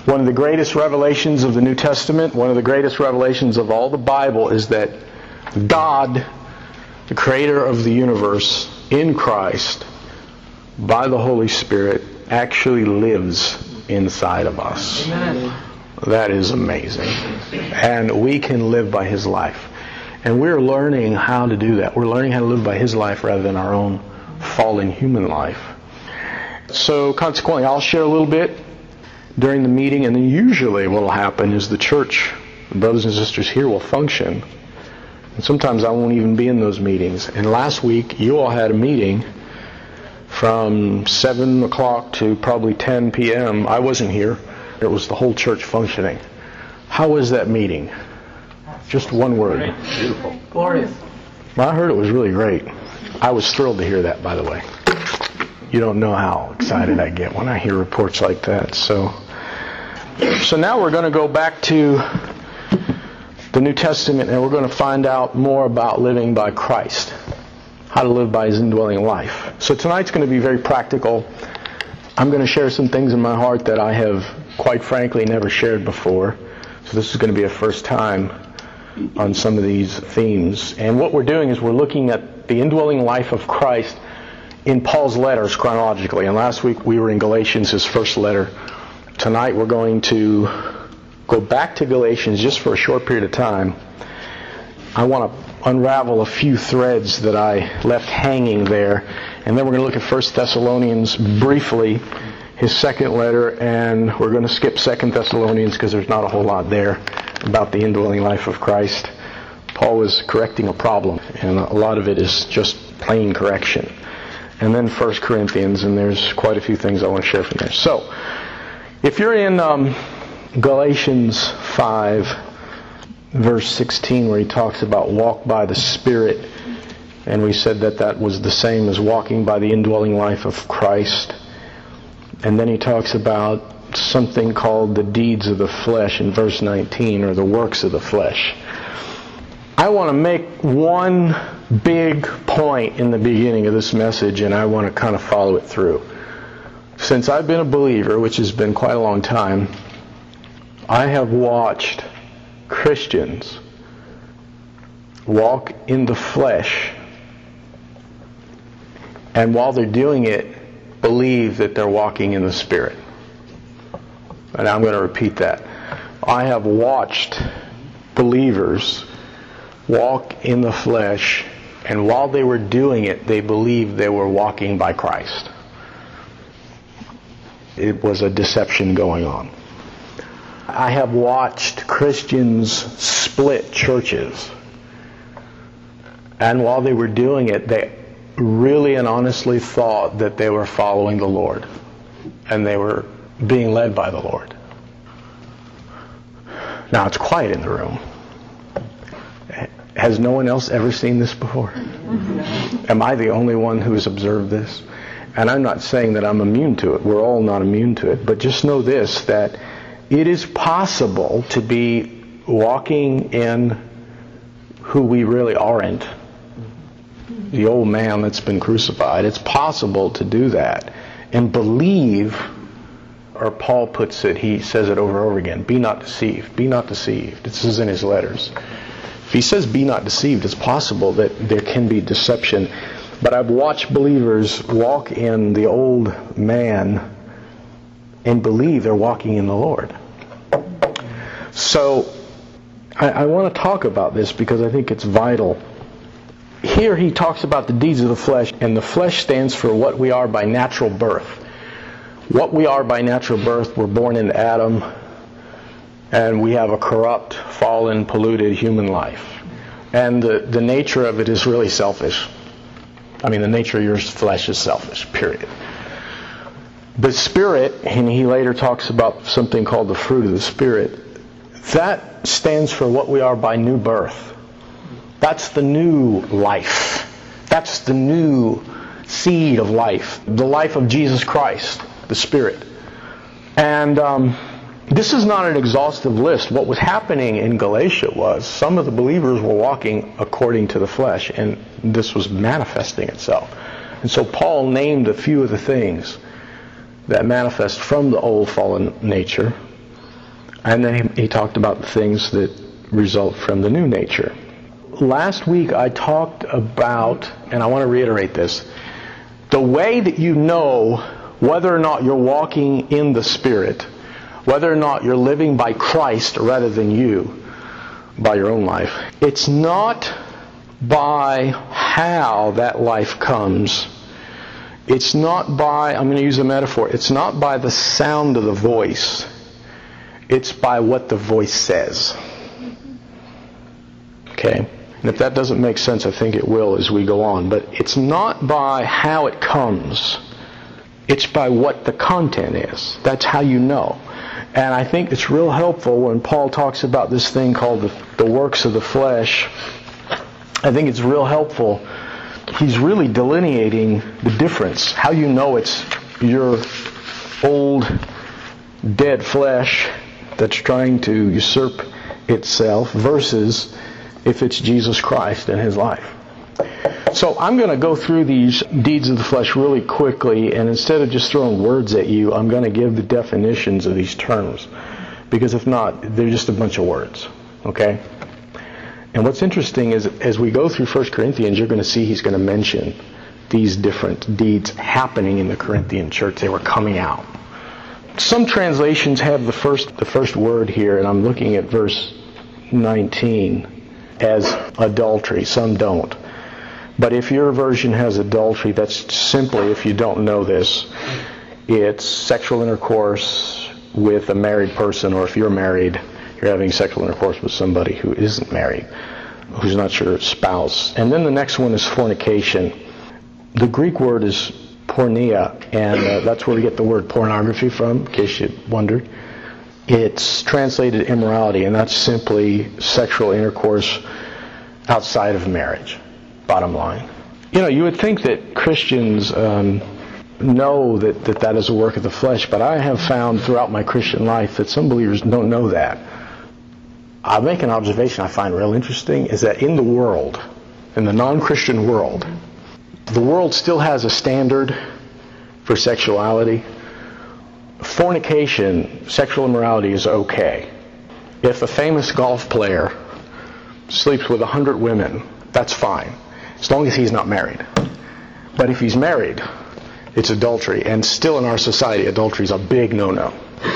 One of the greatest revelations of the New Testament, one of the greatest revelations of all the Bible is that God, the creator of the universe, in Christ, by the Holy Spirit, actually lives inside of us. Amen. That is amazing. And we can live by His life. And we're learning how to do that. We're learning how to live by His life rather than our own fallen human life. So consequently, I'll share a little bit during the meeting, and then usually what will happen is the church, the brothers and sisters here, will function. And sometimes I won't even be in those meetings. And last week, you all had a meeting from 7 o'clock to probably 10 p.m. I wasn't here. It was the whole church functioning. How was that meeting? Just one word. Beautiful. Glorious. Well, I heard it was really great. I was thrilled to hear that, by the way. You don't know how excited I get when I hear reports like that. So now we're going to go back to the New Testament, and we're going to find out more about living by Christ. How to live by His indwelling life. So tonight's going to be very practical. I'm going to share some things in my heart that I have, quite frankly, never shared before. So this is going to be a first time on some of these themes. And what we're doing is we're looking at the indwelling life of Christ in Paul's letters chronologically. And last week we were in Galatians, his first letter. Tonight we're going to go back to Galatians just for a short period of time. I want to unravel a few threads that I left hanging there. And then we're going to look at 1 Thessalonians briefly, his second letter, and we're going to skip 2 Thessalonians because there's not a whole lot there about the indwelling life of Christ. Paul was correcting a problem, and a lot of it is just plain correction. And then 1 Corinthians, and there's quite a few things I want to share from there. So, if you're in Galatians 5, verse 16, where he talks about walk by the Spirit, and we said that that was the same as walking by the indwelling life of Christ. And then he talks about something called the deeds of the flesh in verse 19, or the works of the flesh. I want to make one big point in the beginning of this message, and I want to kind of follow it through. Since I've been a believer, which has been quite a long time, I have watched Christians walk in the flesh, and while they're doing it, believe that they're walking in the Spirit. And I'm going to repeat that. I have watched believers walk in the flesh, and while they were doing it, they believed they were walking by Christ. It was a deception going on. I have watched Christians split churches, and while they were doing it, they really and honestly thought that they were following the Lord, and they were being led by the Lord. Now it's quiet in the room. Has no one else ever seen this before? Am I the only one who has observed this? And I'm not saying that I'm immune to it. We're all not immune to it. But just know this, that it is possible to be walking in who we really aren't. The old man that's been crucified. It's possible to do that and believe, or Paul puts it, he says it over and over again, be not deceived, be not deceived. This is in his letters. If he says be not deceived, it's possible that there can be deception. But I've watched believers walk in the old man and believe they're walking in the Lord. So I want to talk about this because I think it's vital. Here he talks about the deeds of the flesh, and the flesh stands for what we are by natural birth. What we are by natural birth, we're born into Adam, and we have a corrupt, fallen, polluted human life. And the nature of it is really selfish. I mean, the nature of your flesh is selfish, period. The Spirit, and he later talks about something called the fruit of the Spirit, that stands for what we are by new birth. That's the new life. That's the new seed of life. The life of Jesus Christ, the Spirit. And this is not an exhaustive list. What was happening in Galatia was some of the believers were walking according to the flesh, and this was manifesting itself. And so Paul named a few of the things that manifest from the old fallen nature. And then he talked about the things that result from the new nature. Last week I talked about, and I want to reiterate this, the way that you know whether or not you're walking in the Spirit, whether or not you're living by Christ rather than you, by your own life, it's not by how that life comes. It's not by, I'm going to use a metaphor, it's not by the sound of the voice. It's by what the voice says. Okay? And if that doesn't make sense, I think it will as we go on. But it's not by how it comes. It's by what the content is. That's how you know. And I think it's real helpful when Paul talks about this thing called the works of the flesh. I think it's real helpful. He's really delineating the difference. How you know it's your old, dead flesh that's trying to usurp itself versus if it's Jesus Christ and His life. So I'm going to go through these deeds of the flesh really quickly, and instead of just throwing words at you, I'm going to give the definitions of these terms. Because if not, they're just a bunch of words. Okay? And what's interesting is as we go through 1 Corinthians, you're going to see he's going to mention these different deeds happening in the Corinthian church. They were coming out. Some translations have the first word here, and I'm looking at verse 19, as adultery. Some don't. But if your version has adultery, that's simply, if you don't know this, it's sexual intercourse with a married person, or if you're married, you're having sexual intercourse with somebody who isn't married, who's not your spouse. And then the next one is fornication. The Greek word is porneia, and that's where we get the word pornography from, in case you wondered. It's translated immorality, and that's simply sexual intercourse outside of marriage, bottom line. You know, you would think that Christians know that is a work of the flesh, but I have found throughout my Christian life that some believers don't know that. I'll make an observation I find real interesting, is that in the world, in the non-Christian world, the world still has a standard for sexuality. Fornication, sexual immorality is okay. If a famous golf player sleeps with 100 women, that's fine, as long as he's not married. But if he's married, it's adultery. And still in our society, adultery is a big no-no.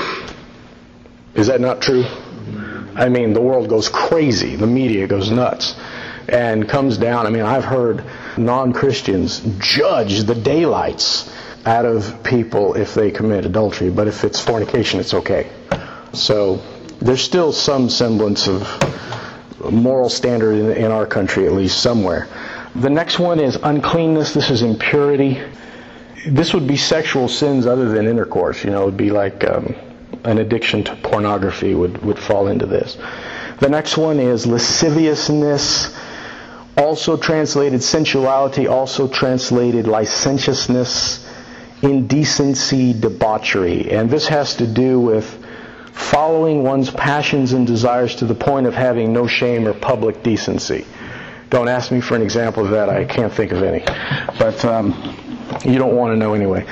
Is that not true? I mean, the world goes crazy. The media goes nuts and comes down. I mean, I've heard non-Christians judge the daylights out of people if they commit adultery. But if it's fornication, it's okay. So there's still some semblance of moral standard in our country, at least somewhere. The next one is uncleanness. This is impurity. This would be sexual sins other than intercourse. You know, it would be like an addiction to pornography would fall into this. The next one is lasciviousness, also translated sensuality, also translated licentiousness, indecency, debauchery. And this has to do with following one's passions and desires to the point of having no shame or public decency. Don't ask me for an example of that. I can't think of any. But you don't want to know anyway.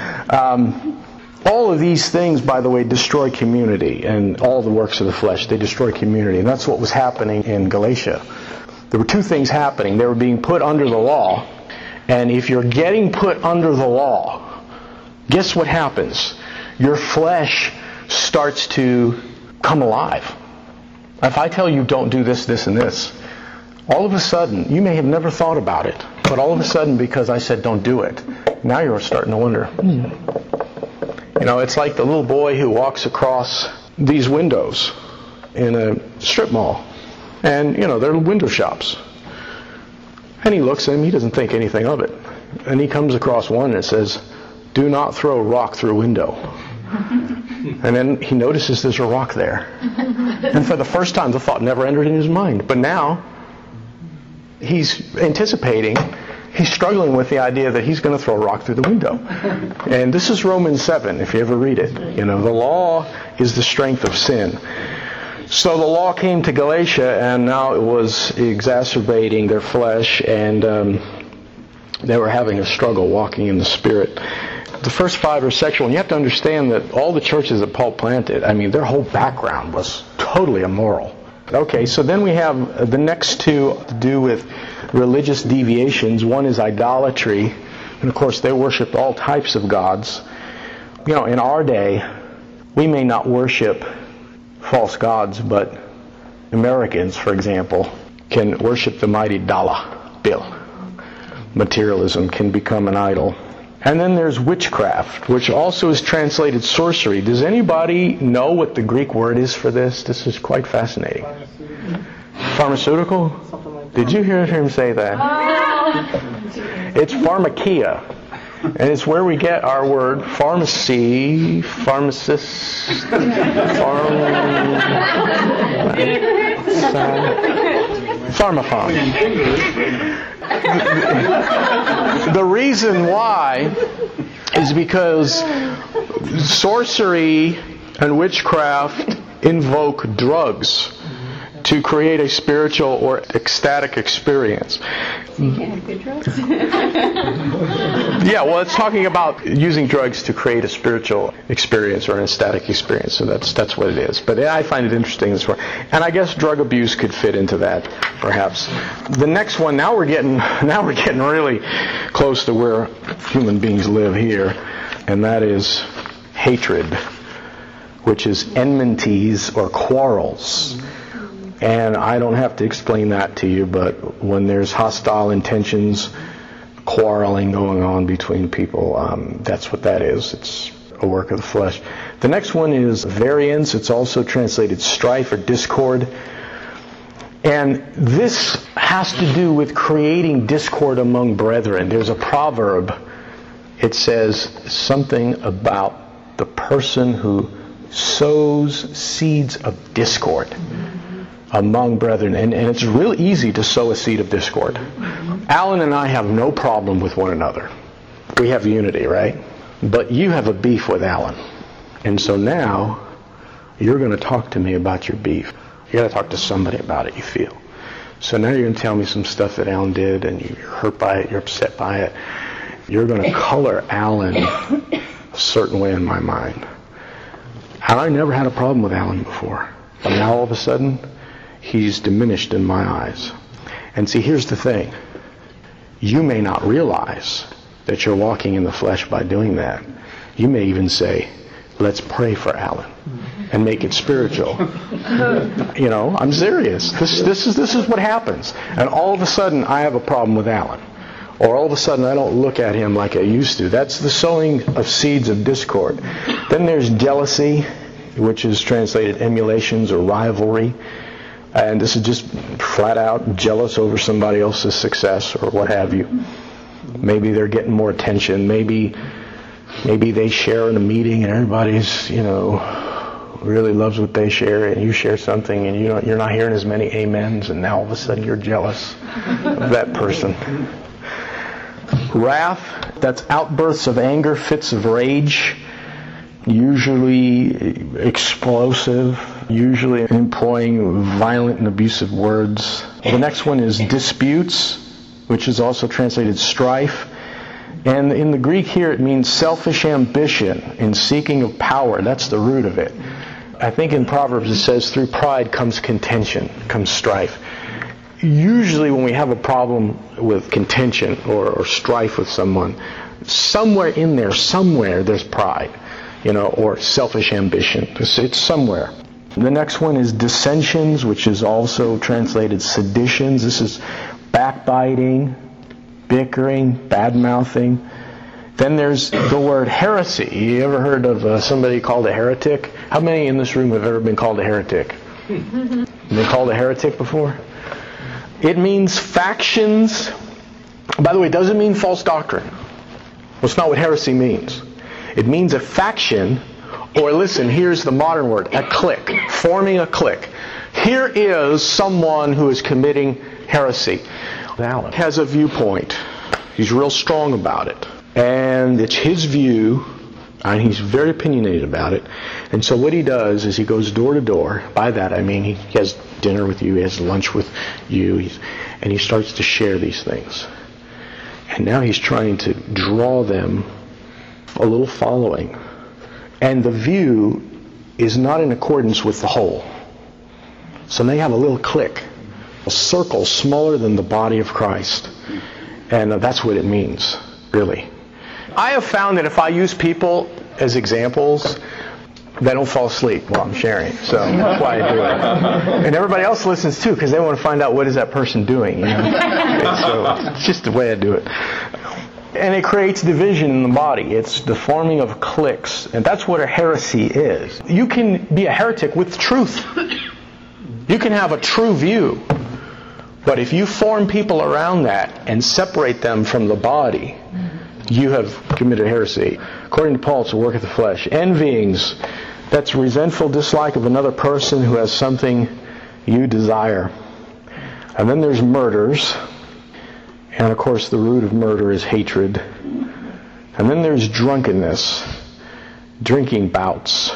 All of these things, by the way, destroy community, and all the works of the flesh, they destroy community. And that's what was happening in Galatia. There were two things happening. They were being put under the law. And if you're getting put under the law, guess what happens? Your flesh starts to come alive. If I tell you don't do this, this, and this, all of a sudden, you may have never thought about it, but all of a sudden, because I said don't do it, now you're starting to wonder. You know, it's like the little boy who walks across these windows in a strip mall. And, you know, they're window shops. And he looks at them, he doesn't think anything of it. And he comes across one and it says, "Do not throw a rock through a window." And then he notices there's a rock there. And for the first time, the thought never entered in his mind. But now, he's anticipating, he's struggling with the idea that he's going to throw a rock through the window. And this is Romans 7, if you ever read it. You know, the law is the strength of sin. So the law came to Galatia, and now it was exacerbating their flesh, and they were having a struggle walking in the Spirit. The first 5 are sexual, and you have to understand that all the churches that Paul planted, I mean, their whole background was totally immoral. Okay, so then we have the next two to do with religious deviations. One is idolatry, and of course they worship all types of gods. You know, in our day, we may not worship false gods, but Americans, for example, can worship the mighty dollar bill. Materialism can become an idol. And then there's witchcraft, which also is translated sorcery. Does anybody know what the Greek word is for this? This is quite fascinating. Pharmaceutical? Did you hear him say that? It's pharmakia. And it's where we get our word pharmacy, pharmacist, pharmaphone. The reason why is because sorcery and witchcraft invoke drugs to create a spiritual or ecstatic experience. So you can't have good drugs? Yeah, well, it's talking about using drugs to create a spiritual experience or an ecstatic experience. So that's what it is. But I find it interesting as well. And I guess drug abuse could fit into that, perhaps. The next one, now we're getting really close to where human beings live here, and that is hatred, which is enmities or quarrels. And I don't have to explain that to you, but when there's hostile intentions, quarreling going on between people, that's what that is. It's a work of the flesh. The next one is variance. It's also translated strife or discord. And this has to do with creating discord among brethren. There's a proverb. It says something about the person who sows seeds of discord among brethren. And it's real easy to sow a seed of discord. Alan and I have no problem with one another. We have unity, right? But you have a beef with Alan. And so now you're going to talk to me about your beef. You got to talk to somebody about it, you feel. So now you're going to tell me some stuff that Alan did, and you're hurt by it, you're upset by it. You're going to color Alan a certain way in my mind. And I never had a problem with Alan before. But now all of a sudden, he's diminished in my eyes. And see, here's the thing. You may not realize that you're walking in the flesh by doing that. You may even say, let's pray for Alan and make it spiritual. You know, I'm serious. This is what happens. And all of a sudden, I have a problem with Alan. Or all of a sudden, I don't look at him like I used to. That's the sowing of seeds of discord. Then there's jealousy, which is translated emulations or rivalry. And this is just flat out jealous over somebody else's success or what have you. Maybe they're getting more attention. Maybe they share in a meeting and everybody's, really loves what they share, and you share something and you're not hearing as many amens, and now all of a sudden you're jealous of that person. Wrath, that's outbursts of anger, fits of rage, usually explosive, usually employing violent and abusive words. The next one is disputes, which is also translated strife. And in the Greek here it means selfish ambition in seeking of power. That's the root of it. I think in Proverbs it says through pride comes contention, comes strife. Usually when we have a problem with contention or strife with someone, somewhere in there, there's pride, or selfish ambition. It's somewhere. The next one is dissensions, which is also translated seditions. This is backbiting, bickering, bad-mouthing. Then there's the word heresy. You ever heard of somebody called a heretic? How many in this room have ever been called a heretic? Been called a heretic before? It means factions. By the way, it doesn't mean false doctrine. Well, it's not what heresy means. It means a faction, or listen, here's the modern word, a clique, forming a clique. Here is someone who is committing heresy. Alan has a viewpoint. He's real strong about it. And it's his view, and he's very opinionated about it. And so what he does is he goes door to door. By that I mean he has dinner with you, he has lunch with you, and he starts to share these things. And now he's trying to draw them a little following. And the view is not in accordance with the whole. So they have a little clique, a circle smaller than the body of Christ. And that's what it means, really. I have found that if I use people as examples, they don't fall asleep while I'm sharing. So that's why I do it. And everybody else listens too, because they want to find out what is that person doing. So it's just the way I do it. And it creates division in the body. It's the forming of cliques. And that's what a heresy is. You can be a heretic with truth. You can have a true view. But if you form people around that and separate them from the body, you have committed heresy. According to Paul, it's a work of the flesh. Envyings, that's resentful dislike of another person who has something you desire. And then there's murders. And of course the root of murder is hatred. And then there's drunkenness, drinking bouts.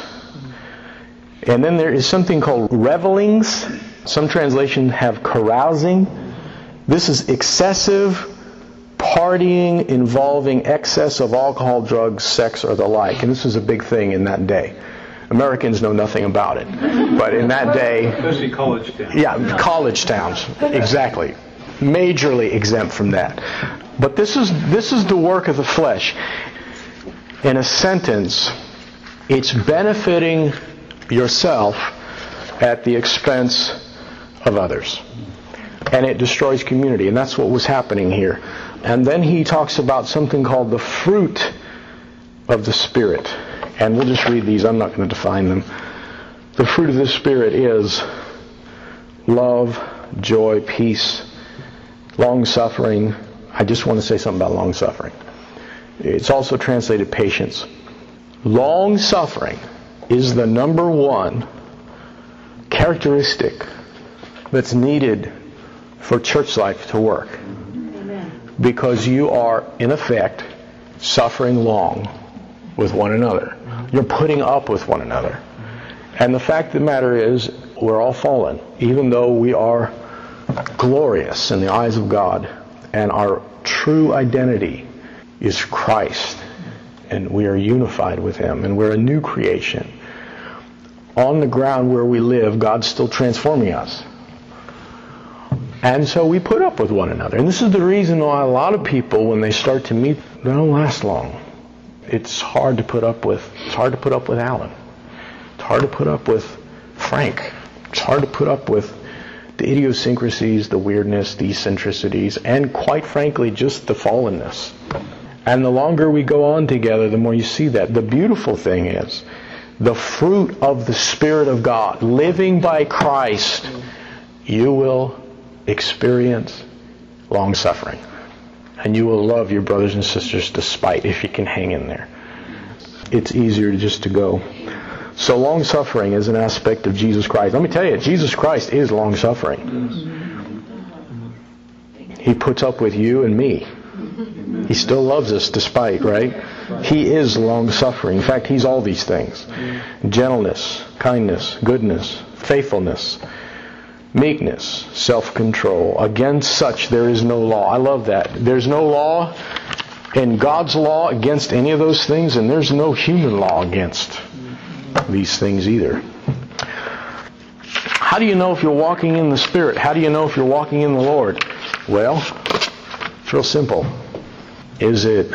And then there is something called revelings. Some translations have carousing. This is excessive partying involving excess of alcohol, drugs, sex, or the like. And this was a big thing in that day. Americans know nothing about it. But in that day... Especially college towns. Yeah, college towns. Exactly. Majorly exempt from that. But this is the work of the flesh. In a sentence, it's benefiting yourself at the expense of others. And it destroys community. And that's what was happening here. And then he talks about something called the fruit of the Spirit. And we'll just read these. I'm not going to define them. The fruit of the Spirit is love, joy, peace, long-suffering. I just want to say something about long-suffering. It's also translated patience. Long-suffering is the number one characteristic that's needed for church life to work. Amen. Because you are, in effect, suffering long with one another. You're putting up with one another. And the fact of the matter is, we're all fallen, even though we are glorious in the eyes of God, and our true identity is Christ, and we are unified with Him, and we're a new creation. On the ground where we live, God's still transforming us. And so we put up with one another. And this is the reason why a lot of people, when they start to meet, they don't last long. It's hard to put up with. It's hard to put up with Alan. It's hard to put up with Frank. It's hard to put up with the idiosyncrasies, the weirdness, the eccentricities, and quite frankly, just the fallenness. And the longer we go on together, the more you see that. The beautiful thing is, the fruit of the Spirit of God, living by Christ, you will experience long suffering. And you will love your brothers and sisters despite, if you can hang in there. It's easier just to go. So long suffering is an aspect of Jesus Christ. Let me tell you, Jesus Christ is long suffering. He puts up with you and me. He still loves us despite, right? He is long suffering. In fact, He's all these things. Gentleness, kindness, goodness, faithfulness, meekness, self-control. Against such there is no law. I love that. There's no law in God's law against any of those things, and there's no human law against these things either. How do you know if you're walking in the Spirit? How do you know if you're walking in the Lord? Well, it's real simple. Is it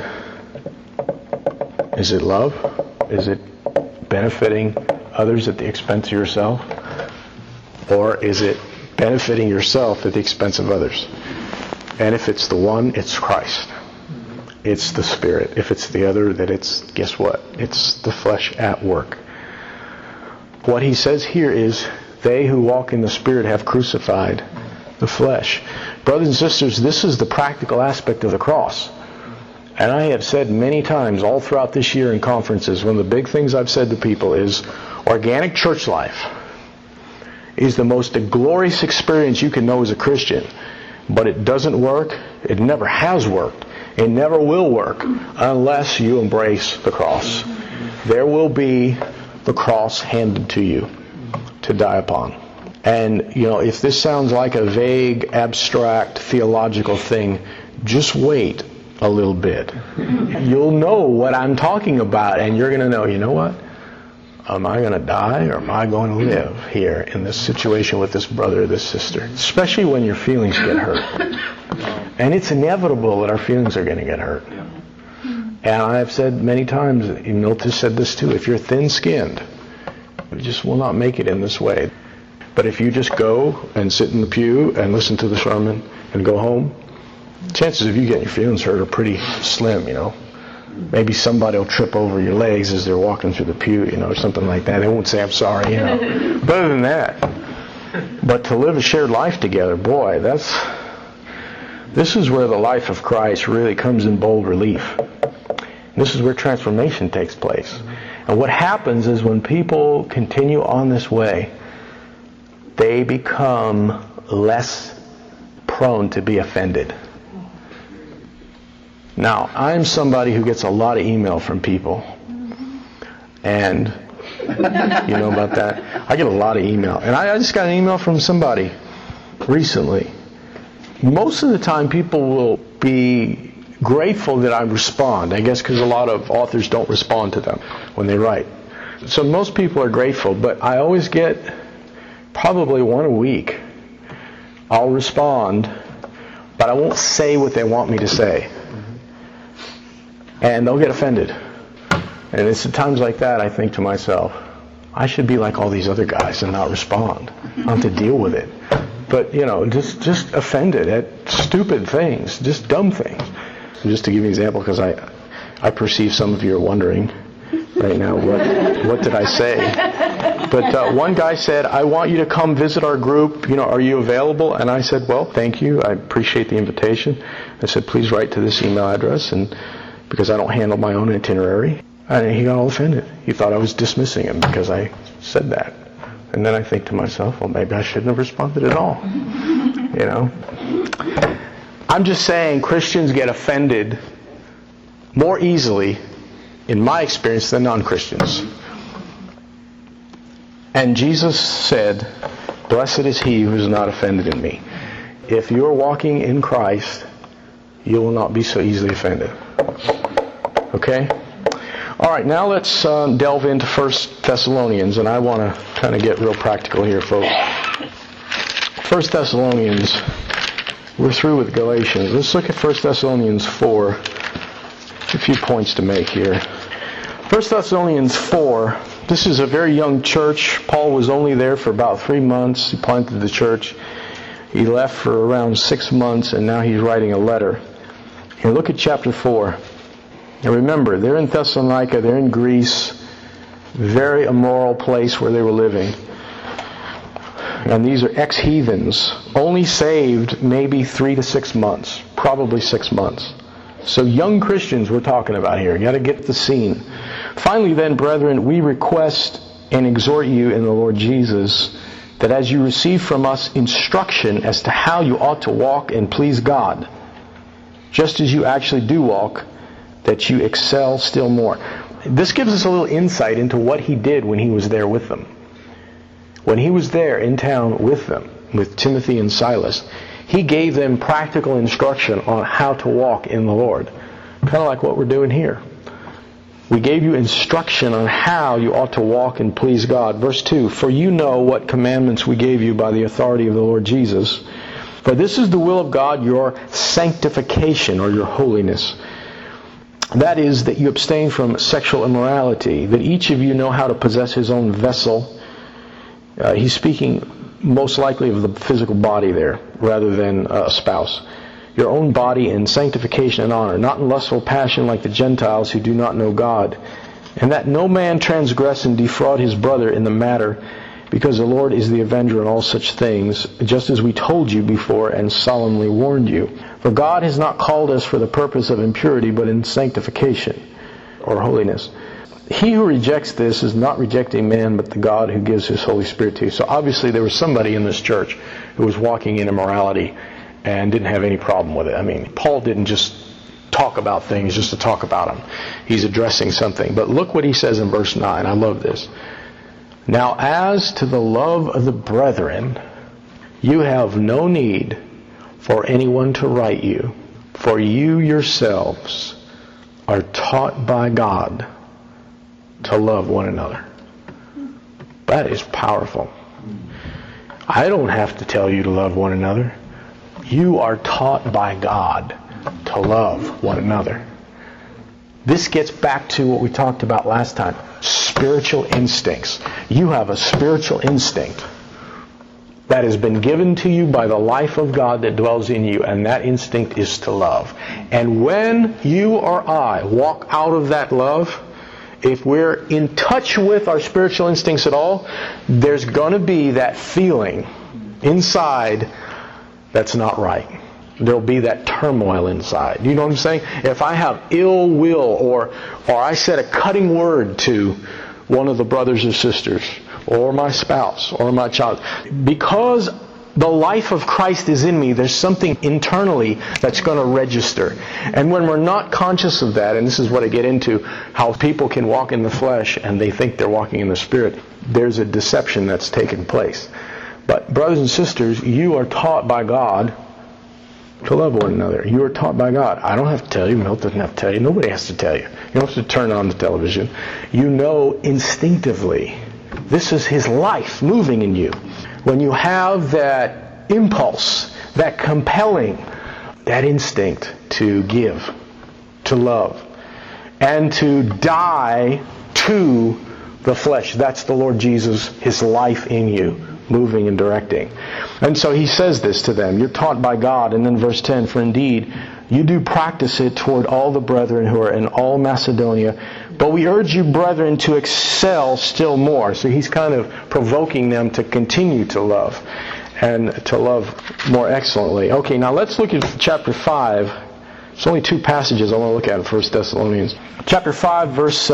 love? Is it benefiting others at the expense of yourself? Or is it benefiting yourself at the expense of others? And if it's the one, it's Christ. It's the Spirit. If it's the other, then it's, guess what? It's the flesh at work. What he says here is, they who walk in the Spirit have crucified the flesh. Brothers and sisters, this is the practical aspect of the cross. And I have said many times all throughout this year in conferences, one of the big things I've said to people is, organic church life is the most glorious experience you can know as a Christian. But it doesn't work. It never has worked. It never will work unless you embrace the cross. There will be the cross handed to you to die upon. And, if this sounds like a vague, abstract, theological thing, just wait a little bit. You'll know what I'm talking about, and you're going to know, you know what? am I going to die or am I going to live here in this situation with this brother or this sister? Especially when your feelings get hurt. And it's inevitable that our feelings are going to get hurt. And I've said many times, Milton said this too, if you're thin-skinned, you just will not make it in this way. But if you just go and sit in the pew and listen to the sermon and go home, chances of you getting your feelings hurt are pretty slim, Maybe somebody will trip over your legs as they're walking through the pew, or something like that. They won't say, I'm sorry, But other than that, but to live a shared life together, boy, this is where the life of Christ really comes in bold relief. This is where transformation takes place. And what happens is when people continue on this way, they become less prone to be offended. Now, I'm somebody who gets a lot of email from people. And you know about that? I get a lot of email. And I just got an email from somebody recently. Most of the time people will be grateful that I respond. I guess because a lot of authors don't respond to them when they write. So most people are grateful, but I always get probably one a week. I'll respond, but I won't say what they want me to say. And they'll get offended. And it's at times like that I think to myself, I should be like all these other guys and not respond. I don't have to deal with it. But, just offended at stupid things, just dumb things. Just to give you an example, because I perceive some of you are wondering right now, what did I say? But one guy said, I want you to come visit our group. Are you available? And I said, well, thank you. I appreciate the invitation. I said, please write to this email address, and because I don't handle my own itinerary. And he got all offended. He thought I was dismissing him because I said that. And then I think to myself, well, maybe I shouldn't have responded at all. I'm just saying Christians get offended more easily, in my experience, than non-Christians. And Jesus said, blessed is he who is not offended in me. If you are walking in Christ, you will not be so easily offended. Okay? All right, now let's delve into 1 Thessalonians, and I want to kind of get real practical here, folks. 1 Thessalonians, we're through with Galatians. Let's look at 1 Thessalonians 4. A few points to make here. 1 Thessalonians 4, this is a very young church. Paul was only there for about 3 months. He planted the church. He left for around 6 months, and now he's writing a letter. Here, look at chapter 4. And remember, they're in Thessalonica, they're in Greece, very immoral place where they were living. And these are ex-heathens, only saved maybe 3 to 6 months, probably 6 months. So young Christians we're talking about here. You got to get the scene. Finally then, brethren, we request and exhort you in the Lord Jesus that as you receive from us instruction as to how you ought to walk and please God, just as you actually do walk, that you excel still more. This gives us a little insight into what he did when he was there with them. When he was there in town with them, with Timothy and Silas, he gave them practical instruction on how to walk in the Lord. Kind of like what we're doing here. We gave you instruction on how you ought to walk and please God. Verse 2, for you know what commandments we gave you by the authority of the Lord Jesus. For this is the will of God, your sanctification or your holiness. That is, that you abstain from sexual immorality, that each of you know how to possess his own vessel. He's speaking most likely of the physical body there, rather than a spouse. Your own body in sanctification and honor, not in lustful passion like the Gentiles who do not know God. And that no man transgress and defraud his brother in the matter, because the Lord is the avenger in all such things, just as we told you before and solemnly warned you. For God has not called us for the purpose of impurity, but in sanctification, or holiness. He who rejects this is not rejecting man, but the God who gives his Holy Spirit to you. So obviously there was somebody in this church who was walking in immorality and didn't have any problem with it. I mean, Paul didn't just talk about things just to talk about them. He's addressing something. But look what he says in verse 9. I love this. Now as to the love of the brethren, you have no need for anyone to write you, for you yourselves are taught by God to love one another. That is powerful. I don't have to tell you to love one another. You are taught by God to love one another. This gets back to what we talked about last time. Spiritual instincts. You have a spiritual instinct that has been given to you by the life of God that dwells in you, and that instinct is to love. And when you or I walk out of that love, if we're in touch with our spiritual instincts at all, there's going to be that feeling inside that's not right. There'll be that turmoil inside. You know what I'm saying? If I have ill will or I said a cutting word to one of the brothers or sisters or my spouse or my child, because the life of Christ is in me, there's something internally that's going to register. And when we're not conscious of that, and this is what I get into, how people can walk in the flesh and they think they're walking in the Spirit, there's a deception that's taken place. But brothers and sisters, you are taught by God to love one another. You are taught by God. I don't have to tell you. Milt doesn't have to tell you. Nobody has to tell you. You don't have to turn on the television. You know instinctively. This is His life moving in you. When you have that impulse, that compelling, that instinct to give, to love, and to die to the flesh. That's the Lord Jesus, His life in you, moving and directing. And so He says this to them. You're taught by God. And then verse 10, for indeed, you do practice it toward all the brethren who are in all Macedonia. But we urge you, brethren, to excel still more. So He's kind of provoking them to continue to love and to love more excellently. Okay, now let's look at chapter 5. There's only two passages I want to look at in 1 Thessalonians. Chapter 5, verse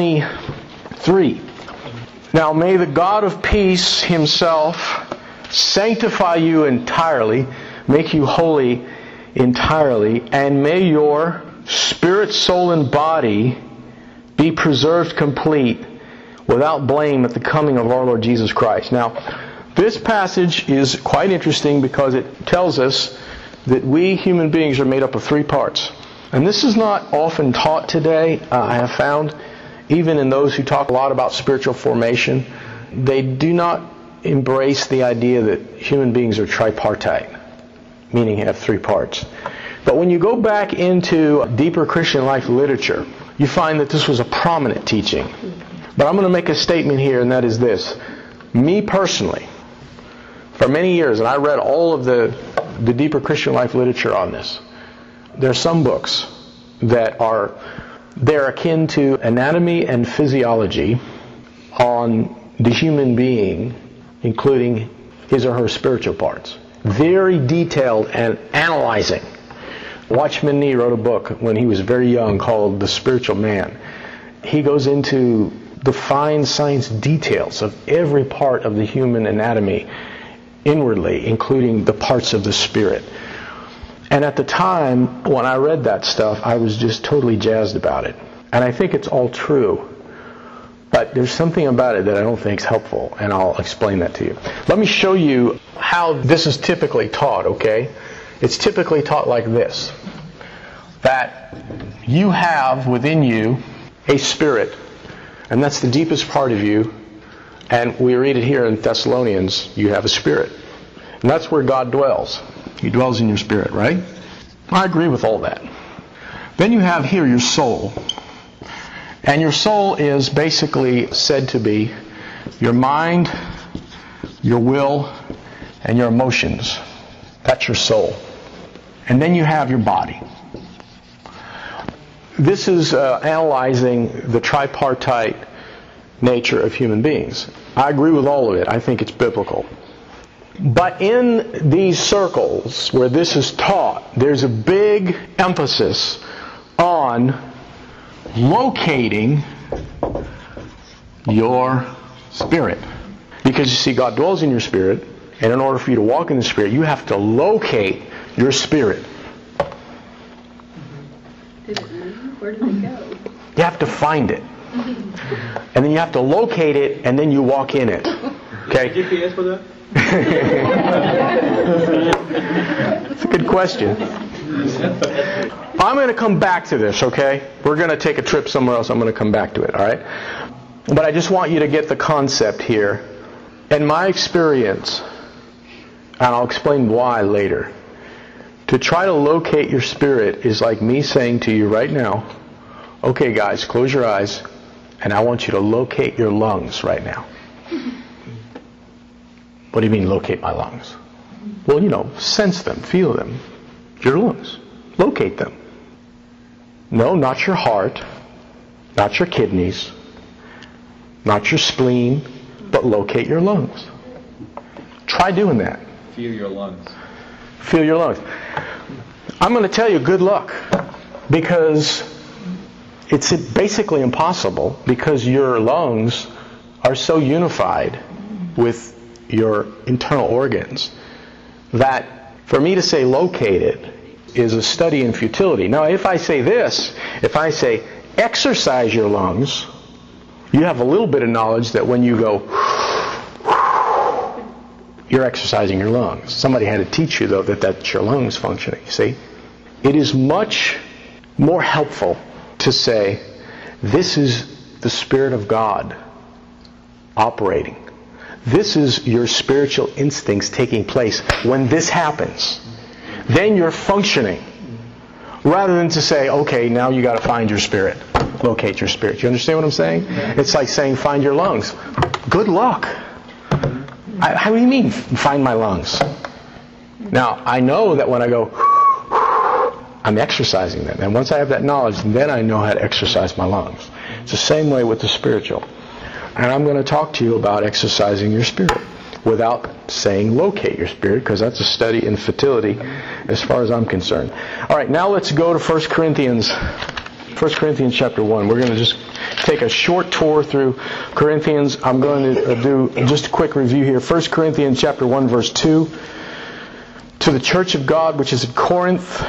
23. Now may the God of peace Himself sanctify you entirely, make you holy entirely, and may your spirit, soul, and body be preserved complete without blame at the coming of our Lord Jesus Christ. Now, this passage is quite interesting because it tells us that we human beings are made up of three parts. And this is not often taught today, I have found, even in those who talk a lot about spiritual formation. They do not embrace the idea that human beings are tripartite, meaning have three parts. But when you go back into deeper Christian life literature, you find that this was a prominent teaching. But I'm going to make a statement here, and that is this. Me personally, for many years, and I read all of the deeper Christian life literature on this, there are some books that they're akin to anatomy and physiology on the human being, including his or her spiritual parts. Very detailed and analyzing. Watchman Nee wrote a book when he was very young called The Spiritual Man. He goes into the fine science details of every part of the human anatomy inwardly, including the parts of the spirit. And at the time, when I read that stuff, I was just totally jazzed about it. And I think it's all true. But there's something about it that I don't think is helpful, and I'll explain that to you. Let me show you how this is typically taught, okay? It's typically taught like this. That you have within you a spirit, and that's the deepest part of you. And we read it here in Thessalonians, you have a spirit. And that's where God dwells. He dwells in your spirit, right? I agree with all that. Then you have here your soul. And your soul is basically said to be your mind, your will, and your emotions. That's your soul. And then you have your body. This is analyzing the tripartite nature of human beings. I agree with all of it. I think it's biblical. But in these circles where this is taught, there's a big emphasis on locating your spirit. Because you see, God dwells in your spirit, and in order for you to walk in the Spirit, you have to locate your spirit. Did it leave? Where did it go? You have to find it. And then you have to locate it, and then you walk in it. Okay? GPS for that? That's a good question. I'm going to come back to this, okay? We're going to take a trip somewhere else. I'm going to come back to it, all right? But I just want you to get the concept here. In my experience, and I'll explain why later, to try to locate your spirit is like me saying to you right now, okay guys, close your eyes, and I want you to locate your lungs right now. What do you mean locate my lungs? Well, sense them, feel them. Your lungs. Locate them. No, not your heart, not your kidneys, not your spleen, but locate your lungs. Try doing that. Feel your lungs. Feel your lungs. I'm going to tell you good luck, because it's basically impossible, because your lungs are so unified with your internal organs that for me to say locate it is a study in futility. Now, if I say this, if I say exercise your lungs, you have a little bit of knowledge that when you go, you're exercising your lungs. Somebody had to teach you, though, that that's your lungs functioning. See? It is much more helpful to say, this is the Spirit of God operating. This is your spiritual instincts taking place. When this happens, then you're functioning. Rather than to say, okay, now you got to find your spirit. Locate your spirit. You understand what I'm saying? It's like saying, find your lungs. Good luck. How do you mean, find my lungs? Now, I know that when I go, I'm exercising them. And once I have that knowledge, then I know how to exercise my lungs. It's the same way with the spiritual. And I'm going to talk to you about exercising your spirit without saying locate your spirit, because that's a study in futility as far as I'm concerned. All right, now let's go to 1 Corinthians. 1 Corinthians chapter 1. We're going to just take a short tour through Corinthians. I'm going to do just a quick review here. 1 Corinthians chapter 1, verse 2. To the church of God which is at Corinth,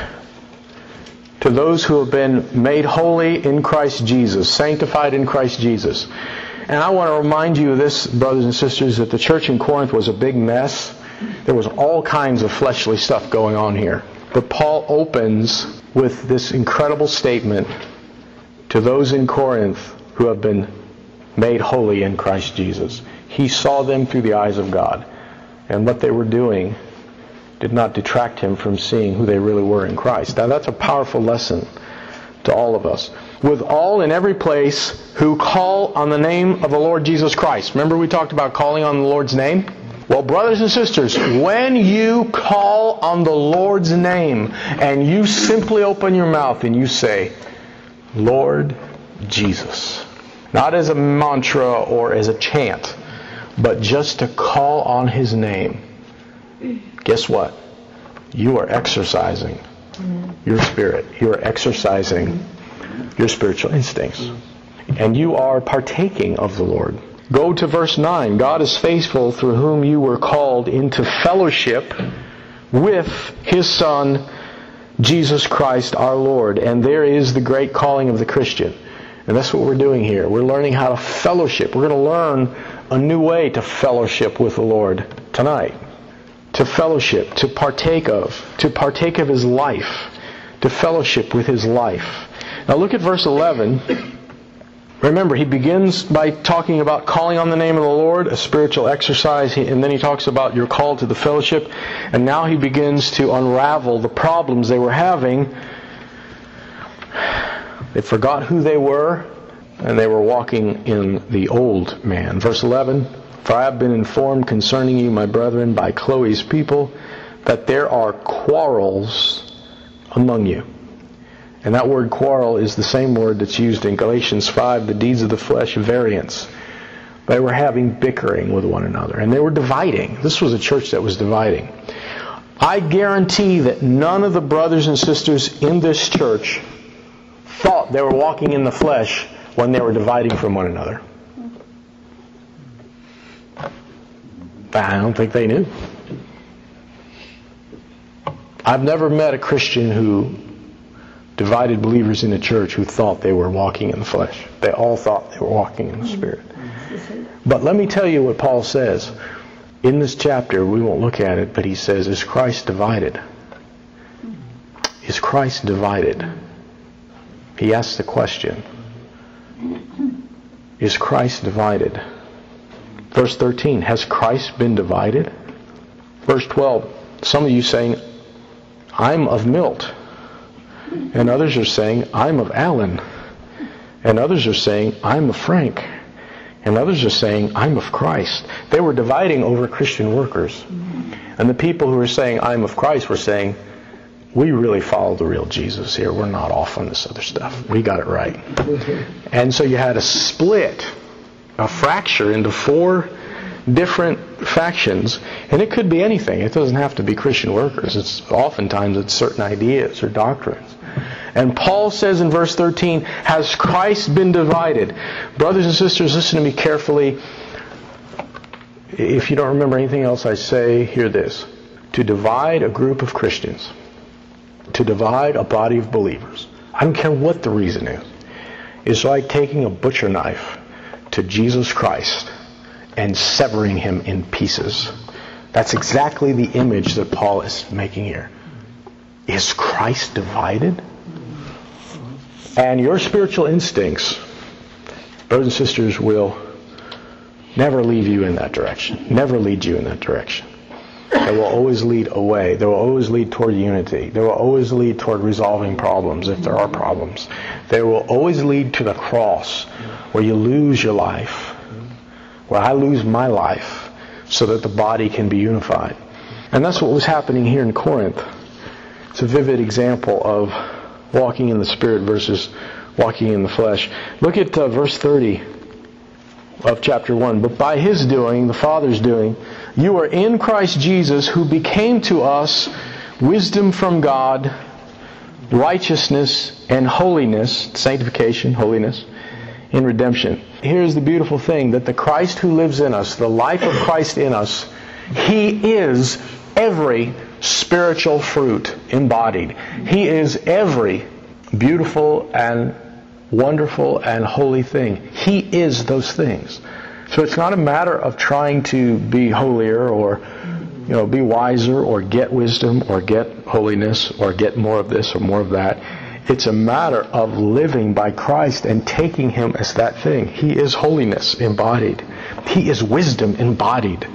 to those who have been made holy in Christ Jesus, sanctified in Christ Jesus. And I want to remind you of this, brothers and sisters, that the church in Corinth was a big mess. There was all kinds of fleshly stuff going on here. But Paul opens with this incredible statement to those in Corinth who have been made holy in Christ Jesus. He saw them through the eyes of God. And what they were doing did not detract him from seeing who they really were in Christ. Now that's a powerful lesson to all of us. With all in every place who call on the name of the Lord Jesus Christ. Remember we talked about calling on the Lord's name? Well, brothers and sisters, when you call on the Lord's name and you simply open your mouth and you say, Lord Jesus, not as a mantra or as a chant, but just to call on His name, guess what? You are exercising your spirit. You are exercising your spiritual instincts. And you are partaking of the Lord. Go to verse 9. God is faithful, through whom you were called into fellowship with His Son, Jesus Christ our Lord. And there is the great calling of the Christian. And that's what we're doing here. We're learning how to fellowship. We're going to learn a new way to fellowship with the Lord tonight. To fellowship, to partake of His life, to fellowship with His life. Now look at verse 11. Remember, he begins by talking about calling on the name of the Lord, a spiritual exercise, and then he talks about your call to the fellowship, and now he begins to unravel the problems they were having. They forgot who they were, and they were walking in the old man. Verse 11, for I have been informed concerning you, my brethren, by Chloe's people, that there are quarrels among you. And that word quarrel is the same word that's used in Galatians 5, the deeds of the flesh, variance. They were having bickering with one another, and they were dividing. This was a church that was dividing. I guarantee that none of the brothers and sisters in this church thought they were walking in the flesh when they were dividing from one another. I don't think they knew. I've never met a Christian who divided believers in the church who thought they were walking in the flesh. They all thought they were walking in the Spirit. But let me tell you what Paul says. In this chapter, we won't look at it, but he says, is Christ divided? Is Christ divided? He asks the question. Is Christ divided? Verse 13, has Christ been divided? Verse 12, some of you saying, I'm of Milt. And others are saying, I'm of Alan. And others are saying, I'm of Frank. And others are saying, I'm of Christ. They were dividing over Christian workers. And the people who were saying, I'm of Christ, were saying, we really follow the real Jesus here. We're not off on this other stuff. We got it right. And so you had a split, a fracture into 4 different factions. And it could be anything. It doesn't have to be Christian workers. Oftentimes it's certain ideas or doctrines. And Paul says in verse 13, has Christ been divided? Brothers and sisters, listen to me carefully. If you don't remember anything else I say, hear this. To divide a group of Christians, to divide a body of believers, I don't care what the reason is like taking a butcher knife to Jesus Christ and severing Him in pieces. That's exactly the image that Paul is making here. Is Christ divided? And your spiritual instincts, brothers and sisters, will never lead you in that direction. Never lead you in that direction. They will always lead away. They will always lead toward unity. They will always lead toward resolving problems if there are problems. They will always lead to the cross, where you lose your life, where I lose my life, so that the body can be unified. And that's what was happening here in Corinth. It's a vivid example of walking in the Spirit versus walking in the flesh. Look at verse 30 of chapter 1. But by His doing, the Father's doing, you are in Christ Jesus, who became to us wisdom from God, righteousness and holiness, sanctification, holiness, in redemption. Here's the beautiful thing, that the Christ who lives in us, the life of Christ in us, He is every spiritual fruit embodied. He is every beautiful and wonderful and holy thing. He is those things. So it's not a matter of trying to be holier or be wiser or get wisdom or get holiness or get more of this or more of that. It's a matter of living by Christ and taking Him as that thing. He is holiness embodied. He is wisdom embodied.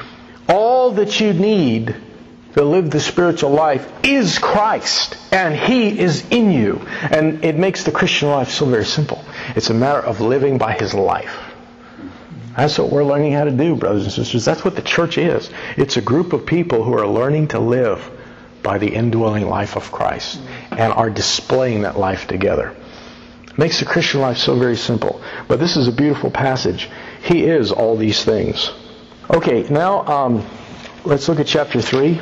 All that you need to live the spiritual life is Christ, and He is in you. And it makes the Christian life so very simple. It's a matter of living by His life. That's what we're learning how to do, brothers and sisters. That's what the church is. It's a group of people who are learning to live by the indwelling life of Christ and are displaying that life together. It makes the Christian life so very simple. But this is a beautiful passage. He is all these things. Okay, now let's look at chapter 3.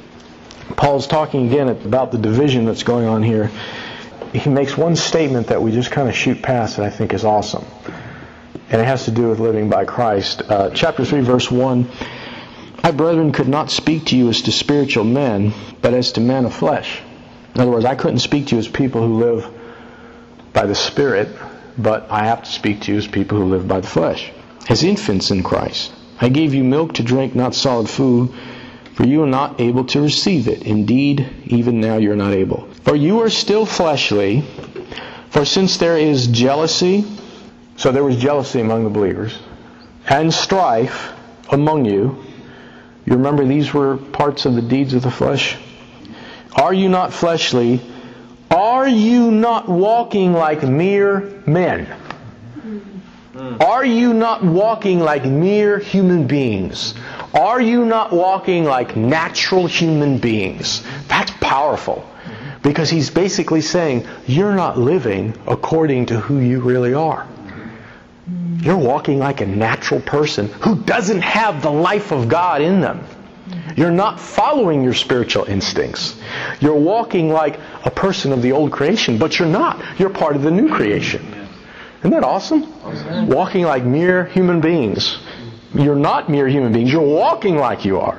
Paul's talking again about the division that's going on here. He makes one statement that we just kind of shoot past that I think is awesome. And it has to do with living by Christ. Chapter 3, verse 1. I, brethren, could not speak to you as to spiritual men, but as to men of flesh. In other words, I couldn't speak to you as people who live by the Spirit, but I have to speak to you as people who live by the flesh. As infants in Christ. I gave you milk to drink, not solid food, for you are not able to receive it. Indeed, even now you are not able. For you are still fleshly, for since there is jealousy, so there was jealousy among the believers, and strife among you. You remember these were parts of the deeds of the flesh? Are you not fleshly? Are you not walking like mere men? Are you not walking like mere human beings? Are you not walking like natural human beings? That's powerful. Because he's basically saying, you're not living according to who you really are. You're walking like a natural person who doesn't have the life of God in them. You're not following your spiritual instincts. You're walking like a person of the old creation, but you're not. You're part of the new creation. Isn't that awesome? Walking like mere human beings. You're not mere human beings. You're walking like you are.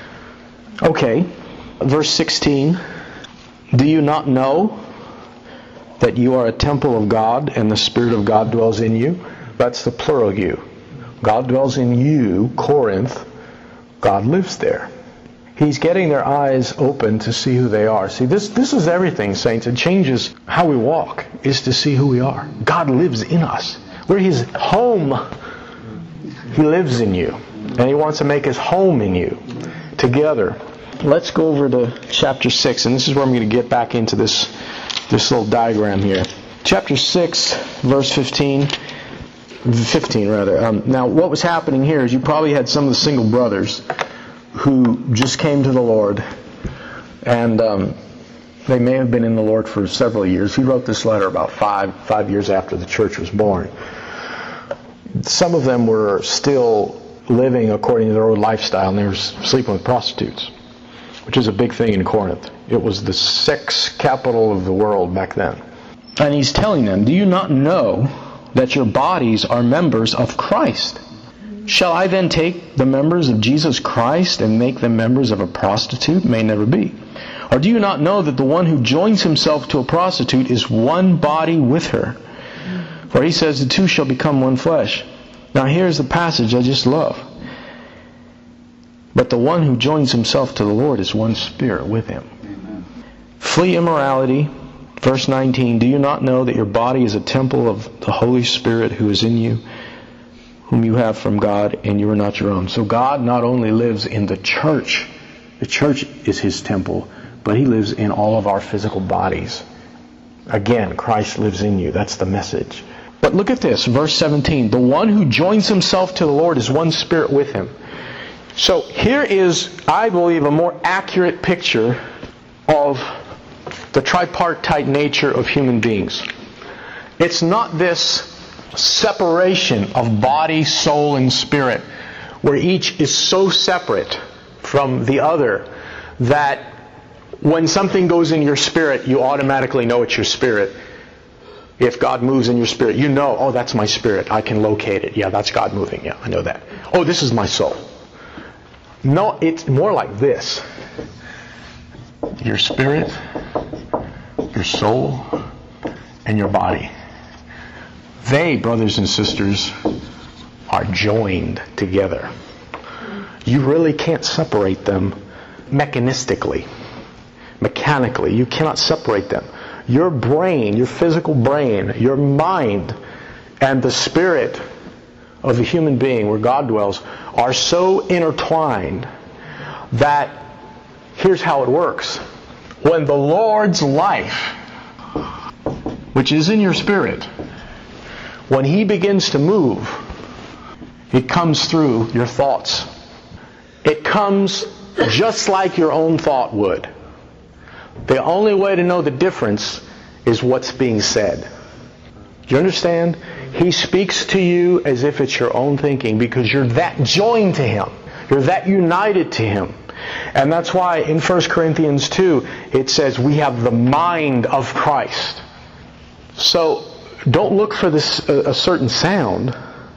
Okay, verse 16. Do you not know that you are a temple of God and the Spirit of God dwells in you? That's the plural you. God dwells in you, Corinth. God lives there. He's getting their eyes open to see who they are. See, this is everything, saints. It changes how we walk, is to see who we are. God lives in us. We're His home. He lives in you. And He wants to make His home in you together. Let's go over to chapter 6. And this is where I'm going to get back into this little diagram here. Chapter 6, verse 15 rather. Now, what was happening here is you probably had some of the single brothers who just came to the Lord. And they may have been in the Lord for several years. He wrote this letter about five years after the church was born. Some of them were still living according to their old lifestyle, and they were sleeping with prostitutes, which is a big thing in Corinth. It was the sex capital of the world back then. And he's telling them, do you not know that your bodies are members of Christ? Shall I then take the members of Jesus Christ and make them members of a prostitute? May never be. Or do you not know that the one who joins himself to a prostitute is one body with her? For he says the two shall become one flesh. Now here's the passage I just love. But the one who joins himself to the Lord is one spirit with Him. Amen. Flee immorality. Verse 19, do you not know that your body is a temple of the Holy Spirit who is in you, whom you have from God, and you are not your own? So God not only lives in the church is His temple, but He lives in all of our physical bodies. Again, Christ lives in you. That's the message. But look at this, verse 17. The one who joins himself to the Lord is one spirit with Him. So here is, I believe, a more accurate picture of the tripartite nature of human beings. It's not this separation of body, soul, and spirit, where each is so separate from the other that when something goes in your spirit, you automatically know it's your spirit. If God moves in your spirit, you know, oh, that's my spirit. I can locate it. Yeah, that's God moving. Yeah, I know that. Oh, this is my soul. No, it's more like this. Your spirit, your soul, and your body. They, brothers and sisters, are joined together. You really can't separate them mechanistically, mechanically. You cannot separate them. Your brain, your physical brain, your mind, and the spirit of the human being where God dwells are so intertwined that here's how it works. When the Lord's life, which is in your spirit, when He begins to move, it comes through your thoughts. It comes just like your own thought would. The only way to know the difference is what's being said. Do you understand? He speaks to you as if it's your own thinking because you're that joined to Him. You're that united to Him. And that's why in 1 Corinthians 2 it says we have the mind of Christ. So don't look for this a certain sound,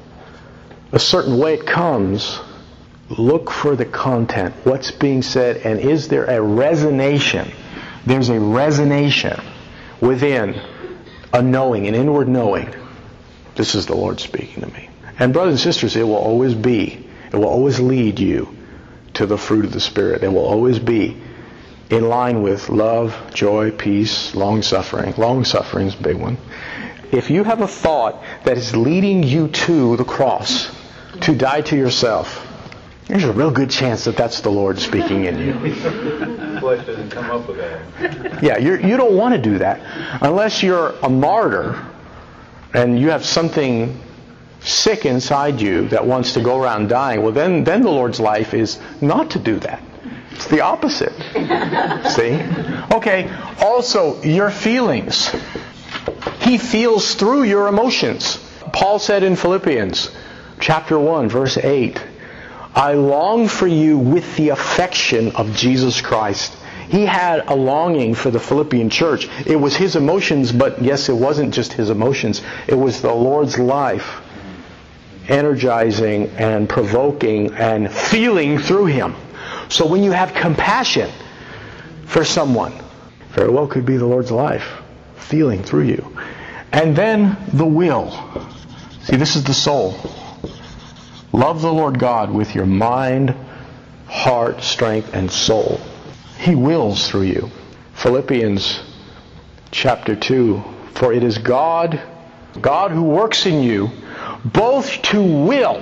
a certain way it comes. Look for the content, what's being said, and is there a resonation? There's a resonation within a knowing, an inward knowing. This is the Lord speaking to me. And brothers and sisters, it will always lead you to the fruit of the Spirit. It will always be in line with love, joy, peace, long-suffering. Long-suffering is a big one. If you have a thought that is leading you to the cross, to die to yourself, there's a real good chance that that's the Lord speaking in you. Flesh doesn't come up with that. Yeah, you don't want to do that. Unless you're a martyr and you have something sick inside you that wants to go around dying, well then the Lord's life is not to do that. It's the opposite. See? Okay, also your feelings. He feels through your emotions. Paul said in Philippians chapter 1, verse 8, I long for you with the affection of Jesus Christ. He had a longing for the Philippian church. It was his emotions, but yes, it wasn't just his emotions. It was the Lord's life energizing and provoking and feeling through him. So when you have compassion for someone, very well could be the Lord's life feeling through you. And then the will. See, this is the soul. Love the Lord God with your mind, heart, strength, and soul. He wills through you. Philippians chapter 2, for it is God God who works in you both to will,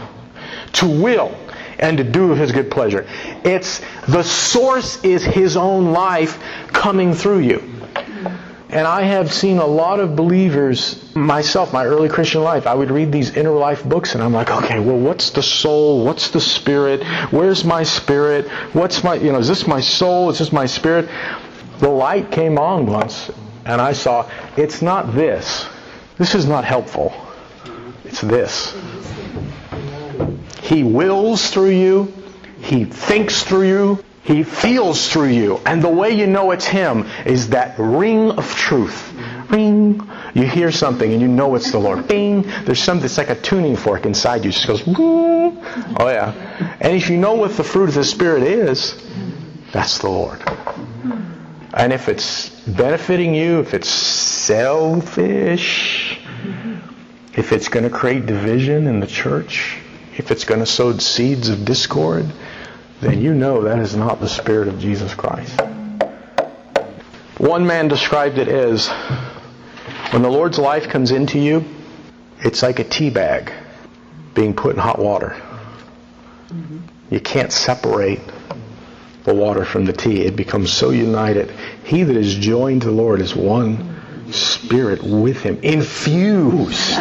and to do His good pleasure. It's the source is His own life coming through you. And I have seen a lot of believers, myself, my early Christian life, I would read these inner life books and I'm like, okay, well, what's the soul? What's the spirit? Where's my spirit? What's my, is this my soul? Is this my spirit? The light came on once and I saw, it's not this. This is not helpful. It's this. He wills through you. He thinks through you. He feels through you. And the way you know it's Him is that ring of truth. Ring. You hear something and you know it's the Lord. Bing. There's something that's like a tuning fork inside you. It just goes, woo. Oh yeah. And if you know what the fruit of the Spirit is, that's the Lord. And if it's benefiting you, if it's selfish, if it's going to create division in the church, if it's going to sow seeds of discord, then you know that is not the Spirit of Jesus Christ. One man described it as, when the Lord's life comes into you, it's like a tea bag being put in hot water. You can't separate the water from the tea. It becomes so united. He that is joined to the Lord is one Spirit with Him. Infused.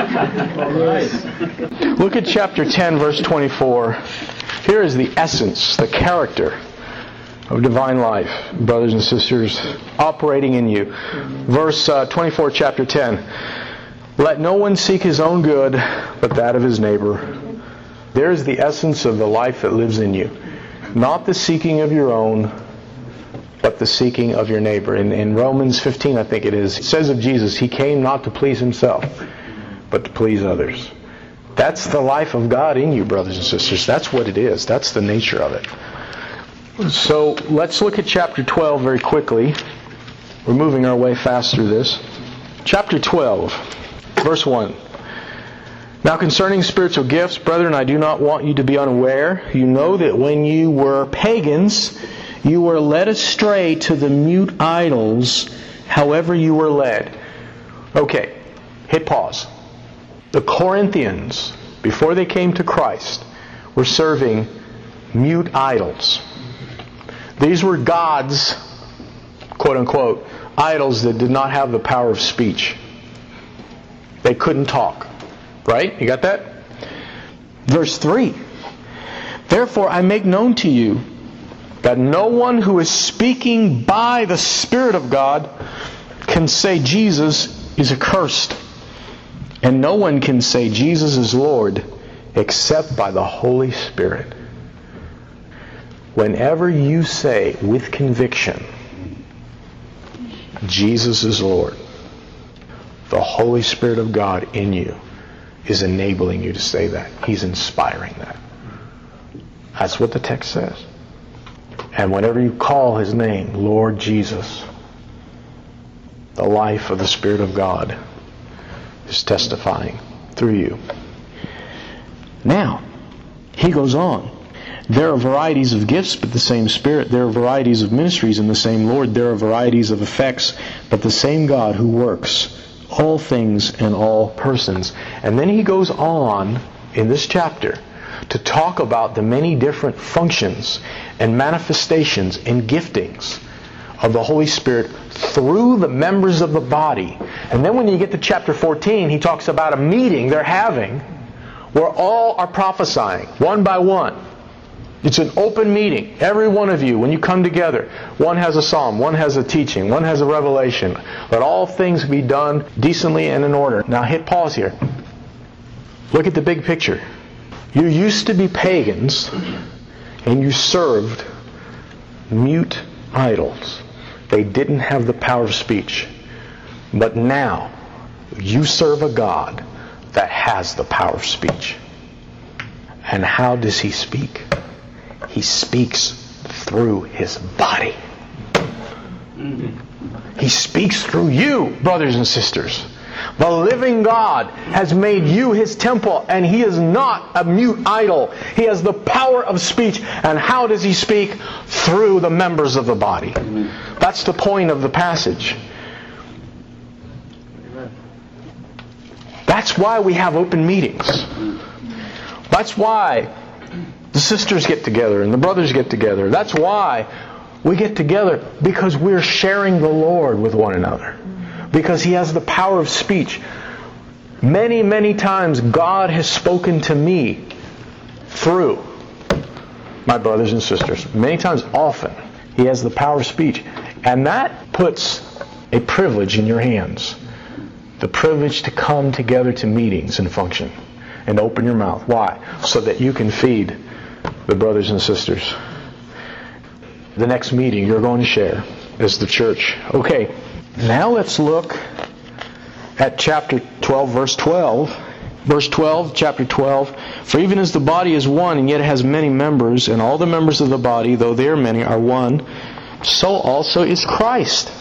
Look at chapter 10, verse 24. Here is the essence, the character of divine life, brothers and sisters, operating in you. Verse 24, chapter 10. Let no one seek his own good, but that of his neighbor. There's the essence of the life that lives in you. Not the seeking of your own, but the seeking of your neighbor. In Romans 15, I think it is, it says of Jesus, He came not to please Himself, but to please others. That's the life of God in you, brothers and sisters. That's what it is. That's the nature of it. So let's look at chapter 12 very quickly. We're moving our way fast through this. Chapter 12, verse 1. Now concerning spiritual gifts, brethren, I do not want you to be unaware. You know that when you were pagans, you were led astray to the mute idols, however you were led. Okay, hit pause. The Corinthians, before they came to Christ, were serving mute idols. These were gods, quote unquote, idols that did not have the power of speech. They couldn't talk. Right? You got that? Verse 3. Therefore I make known to you that no one who is speaking by the Spirit of God can say Jesus is accursed. And no one can say Jesus is Lord except by the Holy Spirit. Whenever you say with conviction, Jesus is Lord, the Holy Spirit of God in you is enabling you to say that. He's inspiring that. That's what the text says. And whenever you call His name, Lord Jesus, the life of the Spirit of God is testifying through you. Now, he goes on. There are varieties of gifts, but the same Spirit. There are varieties of ministries, and the same Lord. There are varieties of effects, but the same God who works all things in all persons. And then he goes on in this chapter to talk about the many different functions and manifestations and giftings of the Holy Spirit through the members of the body. And then when you get to chapter 14, he talks about a meeting they're having where all are prophesying, one by one. It's an open meeting. Every one of you, when you come together, one has a psalm, one has a teaching, one has a revelation. Let all things be done decently and in order. Now hit pause here. Look at the big picture. You used to be pagans, and you served mute idols. They didn't have the power of speech. But now, you serve a God that has the power of speech. And how does He speak? He speaks through His body. He speaks through you, brothers and sisters. The living God has made you His temple, and He is not a mute idol. He has the power of speech. And how does He speak? Through the members of the body. That's the point of the passage. That's why we have open meetings. That's why the sisters get together and the brothers get together. That's why we get together, because we're sharing the Lord with one another. Because He has the power of speech. Many, many times God has spoken to me through my brothers and sisters. Many times, often, He has the power of speech. And that puts a privilege in your hands. The privilege to come together to meetings and function. And open your mouth. Why? So that you can feed the brothers and sisters. The next meeting you're going to share is the church. Okay, now let's look at chapter 12, verse 12. Verse 12, chapter 12. For even as the body is one, and yet it has many members, and all the members of the body, though they are many, are one, so also is Christ.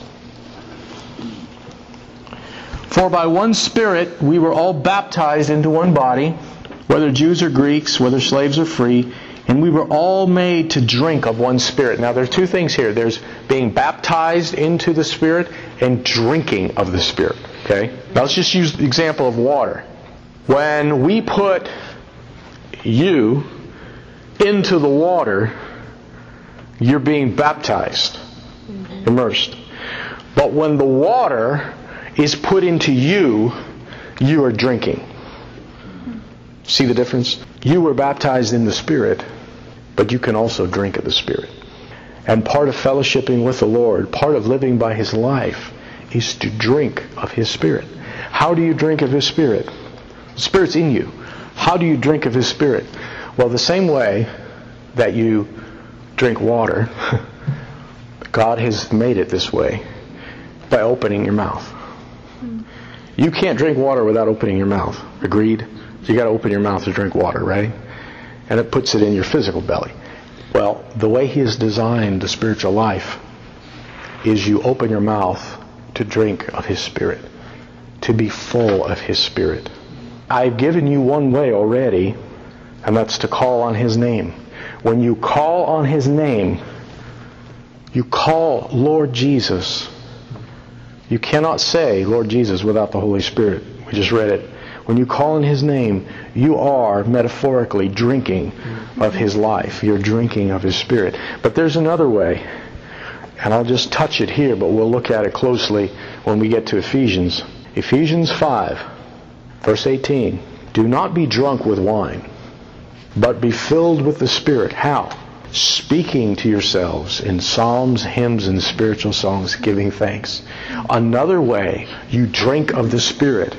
For by one Spirit we were all baptized into one body, whether Jews or Greeks, whether slaves or free, and we were all made to drink of one Spirit. Now there are two things here. There's being baptized into the Spirit and drinking of the Spirit. Okay? Now let's just use the example of water. When we put you into the water, you're being baptized, immersed. But when the water is put into you, you are drinking. See the difference? You were baptized in the Spirit, but you can also drink of the Spirit. And part of fellowshipping with the Lord, part of living by His life, is to drink of His Spirit. How do you drink of His Spirit? The Spirit's in you. How do you drink of His Spirit? Well, the same way that you drink water, God has made it this way, by opening your mouth. You can't drink water without opening your mouth. Agreed? You got to open your mouth to drink water, right? And it puts it in your physical belly. Well, the way He has designed the spiritual life is you open your mouth to drink of His Spirit, to be full of His Spirit. I've given you one way already, and that's to call on His name. When you call on His name, you call Lord Jesus. You cannot say Lord Jesus without the Holy Spirit. We just read it. When you call on His name, you are metaphorically drinking of His life. You're drinking of His Spirit. But there's another way, and I'll just touch it here, but we'll look at it closely when we get to Ephesians. Ephesians 5, verse 18. Do not be drunk with wine, but be filled with the Spirit. How? Speaking to yourselves in psalms, hymns, and spiritual songs, giving thanks. Another way you drink of the Spirit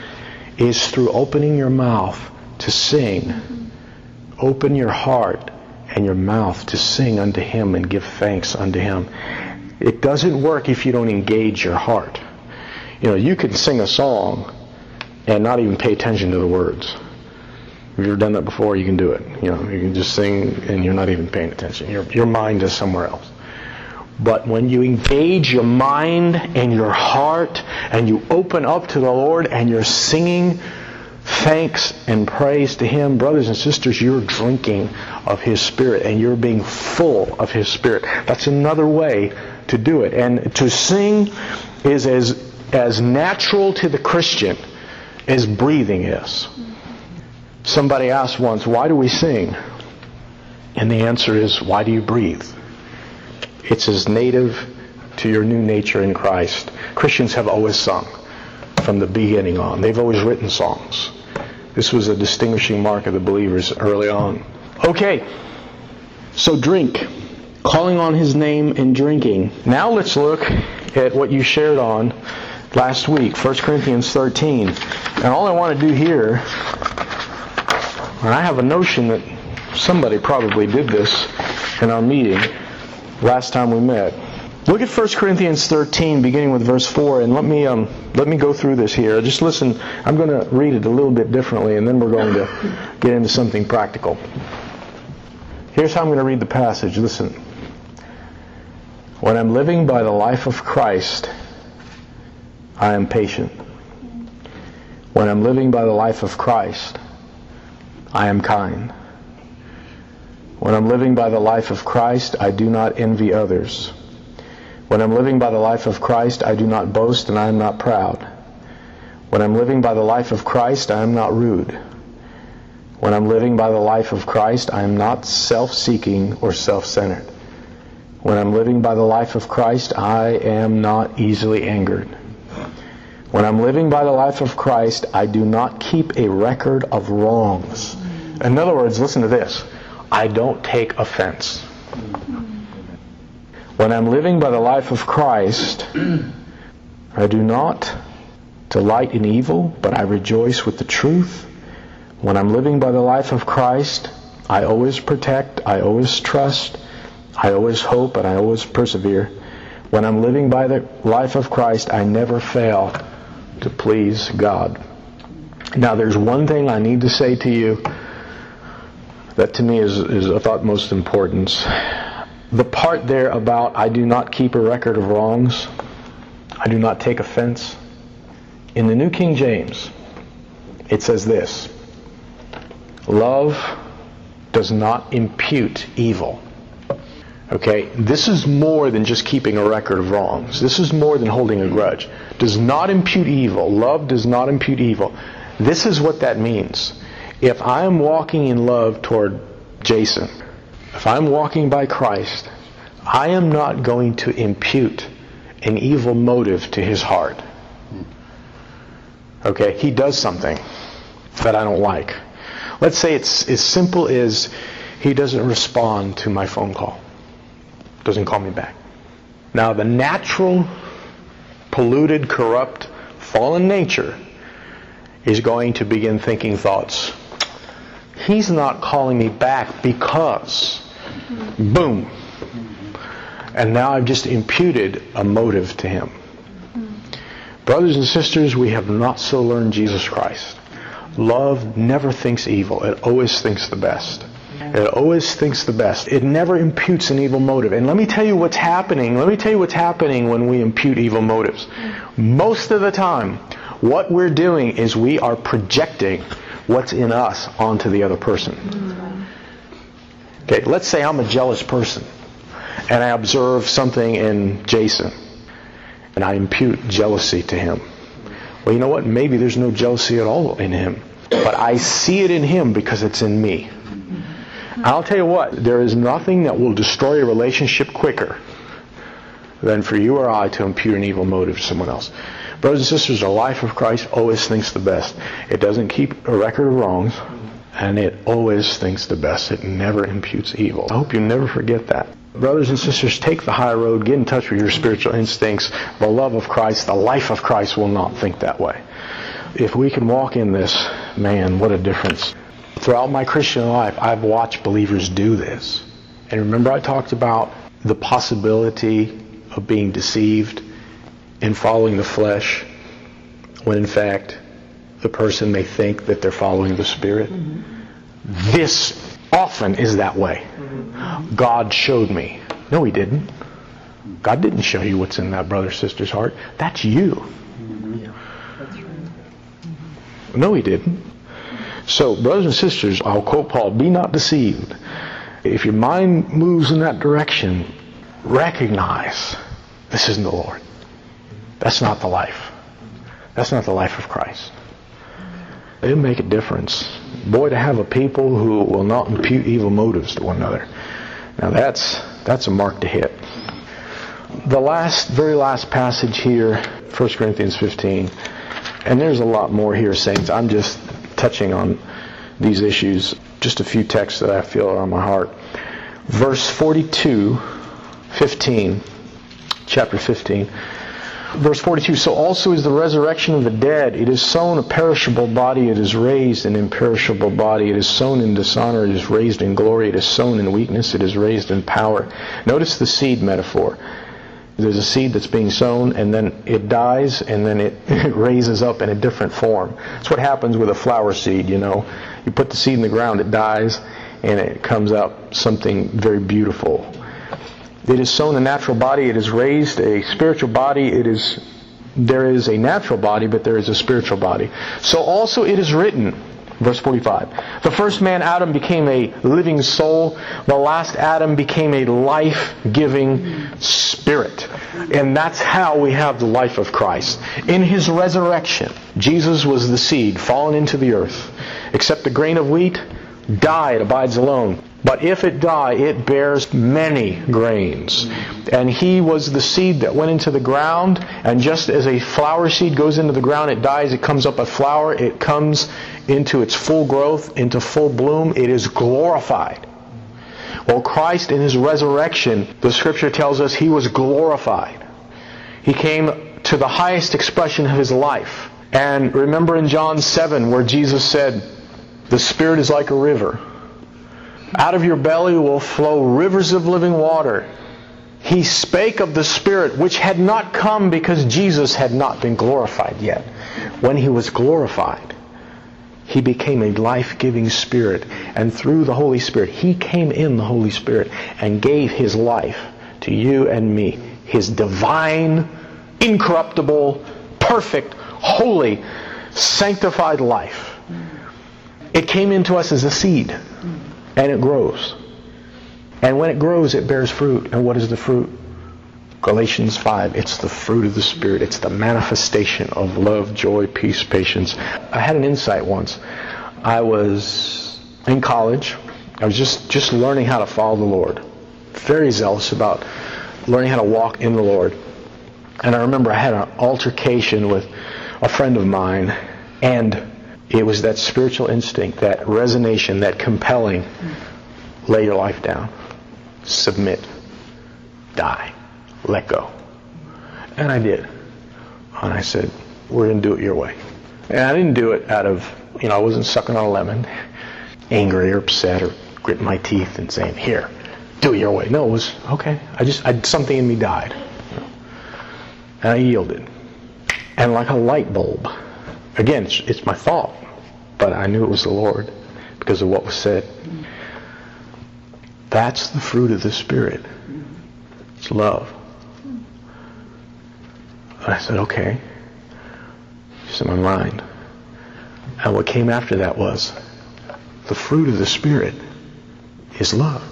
is through opening your mouth to sing. Open your heart and your mouth to sing unto Him and give thanks unto Him. It doesn't work if you don't engage your heart. You know, you can sing a song and not even pay attention to the words. If you've ever done that before, you can do it. You know, you can just sing and you're not even paying attention. Your mind is somewhere else. But when you engage your mind and your heart and you open up to the Lord and you're singing thanks and praise to Him, brothers and sisters, you're drinking of His Spirit and you're being full of His Spirit. That's another way to do it. And to sing is as natural to the Christian as breathing is. Somebody asked once, why do we sing? And the answer is, why do you breathe? It's as native to your new nature in Christ. Christians have always sung from the beginning on. They've always written songs. This was a distinguishing mark of the believers early on. Okay, so drink. Calling on His name and drinking. Now let's look at what you shared on last week, 1 Corinthians 13. And all I want to do here, and I have a notion that somebody probably did this in our meeting last time we met. Look at 1 Corinthians 13, beginning with verse 4, and let me go through this here. Just listen. I'm going to read it a little bit differently, and then we're going to get into something practical. Here's how I'm going to read the passage. Listen. When I'm living by the life of Christ, I am patient. When I'm living by the life of Christ, I am kind. When I'm living by the life of Christ, I do not envy others. When I'm living by the life of Christ, I do not boast and I am not proud. When I'm living by the life of Christ, I am not rude. When I'm living by the life of Christ, I am not self-seeking or self-centered. When I'm living by the life of Christ, I am not easily angered. When I'm living by the life of Christ, I do not keep a record of wrongs. In other words, listen to this. I don't take offense. When I'm living by the life of Christ, I do not delight in evil, but I rejoice with the truth. When I'm living by the life of Christ, I always protect, I always trust, I always hope, and I always persevere. When I'm living by the life of Christ, I never fail to please God. Now, there's one thing I need to say to you that to me is of utmost importance. The part there about I do not keep a record of wrongs, I do not take offense. In the New King James, it says this: love does not impute evil. Okay, this is more than just keeping a record of wrongs. This is more than holding a grudge. Does not impute evil. Love does not impute evil. This is what that means. If I am walking in love toward Jason, if I'm walking by Christ, I am not going to impute an evil motive to his heart. Okay, he does something that I don't like. Let's say it's as simple as he doesn't respond to my phone call. Doesn't call me back. Now, the natural, polluted, corrupt, fallen nature is going to begin thinking thoughts. He's not calling me back because, boom. And now I've just imputed a motive to him. Brothers and sisters, we have not so learned Jesus Christ. Love never thinks evil. It always thinks the best. It always thinks the best. It never imputes an evil motive. And let me tell you what's happening. Let me tell you what's happening when we impute evil motives. Most of the time, what we're doing is we are projecting what's in us onto the other person. Okay, let's say I'm a jealous person and I observe something in Jason and I impute jealousy to him. Well, you know what? Maybe there's no jealousy at all in him. But I see it in him because it's in me. I'll tell you what, there is nothing that will destroy a relationship quicker than for you or I to impute an evil motive to someone else. Brothers and sisters, the life of Christ always thinks the best. It doesn't keep a record of wrongs, and it always thinks the best. It never imputes evil. I hope you never forget that. Brothers and sisters, take the high road. Get in touch with your spiritual instincts. The love of Christ, the life of Christ will not think that way. If we can walk in this, man, what a difference. Throughout my Christian life, I've watched believers do this. And remember I talked about the possibility of being deceived and following the flesh when in fact the person may think that they're following the Spirit? This often is that way. God showed me. No, He didn't. God didn't show you what's in that brother or sister's heart. That's you. No, He didn't. So, brothers and sisters, I'll quote Paul, be not deceived. If your mind moves in that direction, recognize this isn't the Lord. That's not the life. That's not the life of Christ. It'll make a difference. Boy, to have a people who will not impute evil motives to one another. Now that's a mark to hit. The very last passage here, 1 Corinthians 15, and there's a lot more here, saints. I'm just touching on these issues, just a few texts that I feel are on my heart. Verse 42, 15, chapter 15. Verse 42, so also is the resurrection of the dead. It is sown a perishable body, it is raised an imperishable body. It is sown in dishonor, it is raised in glory. It is sown in weakness, it is raised in power. Notice the seed metaphor. There's a seed that's being sown, and then it dies, and then it raises up in a different form. That's what happens with a flower seed, you know. You put the seed in the ground, it dies, and it comes out something very beautiful. It is sown a natural body, it is raised a spiritual body. There is a natural body, but there is a spiritual body. So also it is written, Verse 45. The first man, Adam, became a living soul. The last Adam became a life-giving spirit. And that's how we have the life of Christ. In His resurrection, Jesus was the seed fallen into the earth. Except the grain of wheat, die, it abides alone. But if it die, it bears many grains. And He was the seed that went into the ground. And just as a flower seed goes into the ground, it dies, it comes up a flower, it comes into its full growth, into full bloom, it is glorified. Well, Christ in His resurrection, the Scripture tells us He was glorified. He came to the highest expression of His life. And remember in John 7 where Jesus said, the Spirit is like a river. Out of your belly will flow rivers of living water. He spake of the Spirit which had not come because Jesus had not been glorified yet. When He was glorified, He became a life-giving Spirit. And through the Holy Spirit, He came in the Holy Spirit and gave His life to you and me. His divine, incorruptible, perfect, holy, sanctified life. It came into us as a seed. And it grows. And when it grows, it bears fruit. And what is the fruit? Galatians 5. It's the fruit of the Spirit. It's the manifestation of love, joy, peace, patience. I had an insight once. I was in college. I was just learning how to follow the Lord. Very zealous about learning how to walk in the Lord. And I remember I had an altercation with a friend of mine. And it was that spiritual instinct, that resonation, that compelling, lay your life down, submit, die, let go. And I did. And I said, we're going to do it your way. And I didn't do it out of, I wasn't sucking on a lemon, angry or upset or gritting my teeth and saying, here, do it your way. No, it was, okay. Something in me died. And I yielded. And like a light bulb, again, it's my thought, but I knew it was the Lord because of what was said. That's the fruit of the Spirit. It's love. And I said, okay. It's in my mind. And what came after that was, the fruit of the Spirit is love.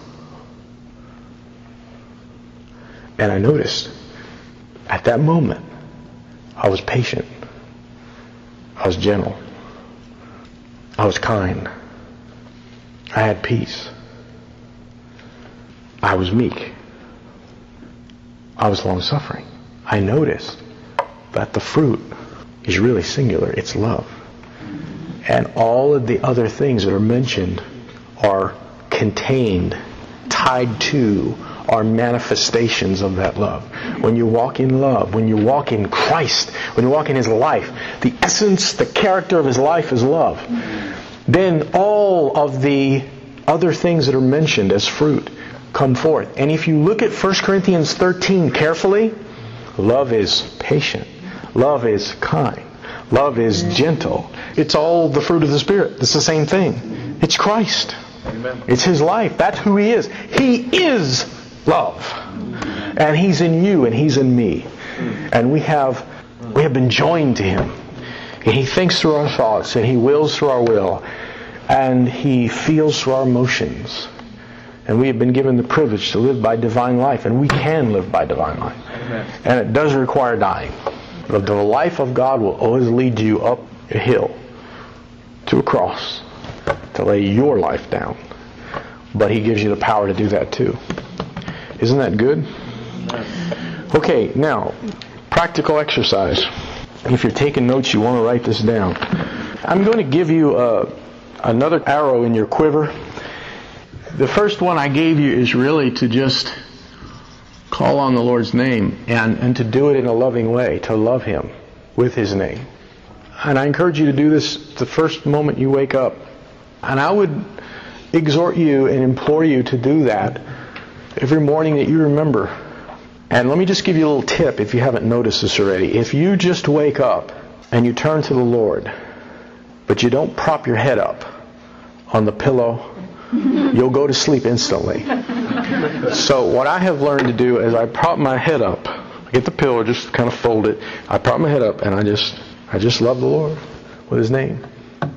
And I noticed, at that moment, I was patient. I was gentle. I was kind. I had peace. I was meek. I was long-suffering. I noticed that the fruit is really singular. It's love. And all of the other things that are mentioned are contained, tied to, are manifestations of that love. When you walk in love, when you walk in Christ, when you walk in His life, the essence, the character of His life is love. Then all of the other things that are mentioned as fruit come forth. And if you look at 1 Corinthians 13 carefully, love is patient. Love is kind. Love is gentle. It's all the fruit of the Spirit. It's the same thing. It's Christ. Amen. It's His life. That's who He is. He is love. And He's in you and He's in me. And we have been joined to Him. And He thinks through our thoughts and He wills through our will. And He feels through our emotions. And we have been given the privilege to live by divine life. And we can live by divine life. Amen. And it does require dying. But the life of God will always lead you up a hill to a cross to lay your life down. But He gives you the power to do that too. Isn't that good? Okay, now, practical exercise. If you're taking notes, you want to write this down. I'm going to give you another arrow in your quiver. The first one I gave you is really to just call on the Lord's name and to do it in a loving way, to love Him with His name. And I encourage you to do this the first moment you wake up. And I would exhort you and implore you to do that every morning that you remember. And let me just give you a little tip if you haven't noticed this already. If you just wake up and you turn to the Lord, but you don't prop your head up on the pillow, you'll go to sleep instantly. So what I have learned to do is I prop my head up. I get the pillow, just kind of fold it. I prop my head up and I just love the Lord with His name.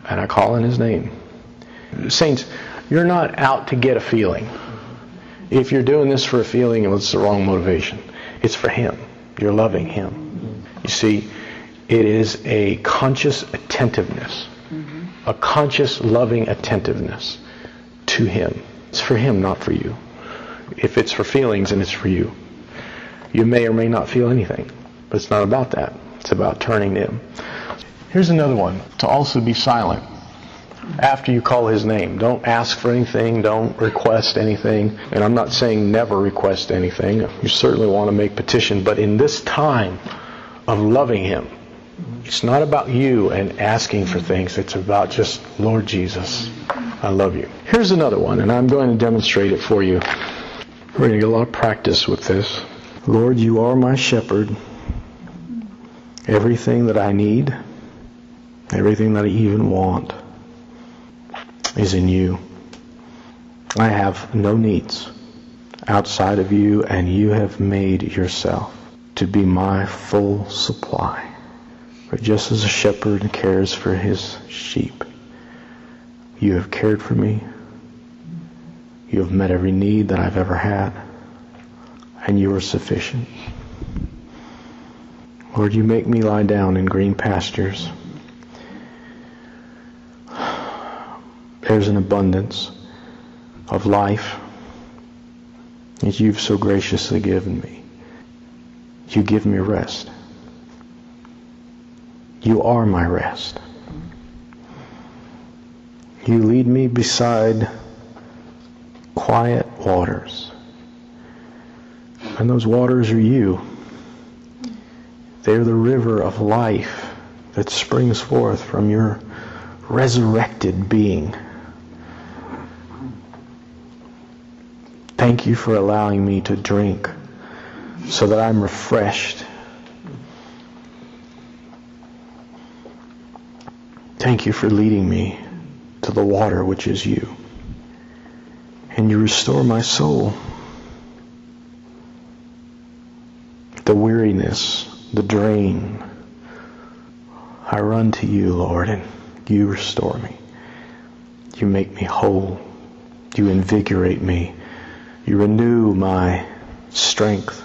and I call on His name. Saints, you're not out to get a feeling. If you're doing this for a feeling, it's the wrong motivation. It's for Him. You're loving Him. You see, it is a conscious attentiveness, a conscious loving attentiveness to Him. It's for Him, not for you. If it's for feelings, then it's for you. You may or may not feel anything, but it's not about that. It's about turning to Him. Here's another one. To also be silent after you call His name. Don't ask for anything. Don't request anything. And I'm not saying never request anything. You certainly want to make petition. But in this time of loving Him, it's not about you and asking for things. It's about just, Lord Jesus, I love you. Here's another one, and I'm going to demonstrate it for you. We're going to get a lot of practice with this. Lord, you are my shepherd. Everything that I need, everything that I even want, is in you. I have no needs outside of you, and you have made yourself to be my full supply. For just as a shepherd cares for his sheep, you have cared for me. You have met every need that I've ever had, and you are sufficient. Lord, you make me lie down in green pastures. There's an abundance of life that you've so graciously given me. You give me rest. You are my rest. You lead me beside quiet waters. And those waters are you. They're the river of life that springs forth from your resurrected being. Thank you for allowing me to drink so that I'm refreshed. Thank you for leading me to the water which is you. And you restore my soul. The weariness, the drain. I run to you, Lord, and you restore me. You make me whole. You invigorate me. You renew my strength.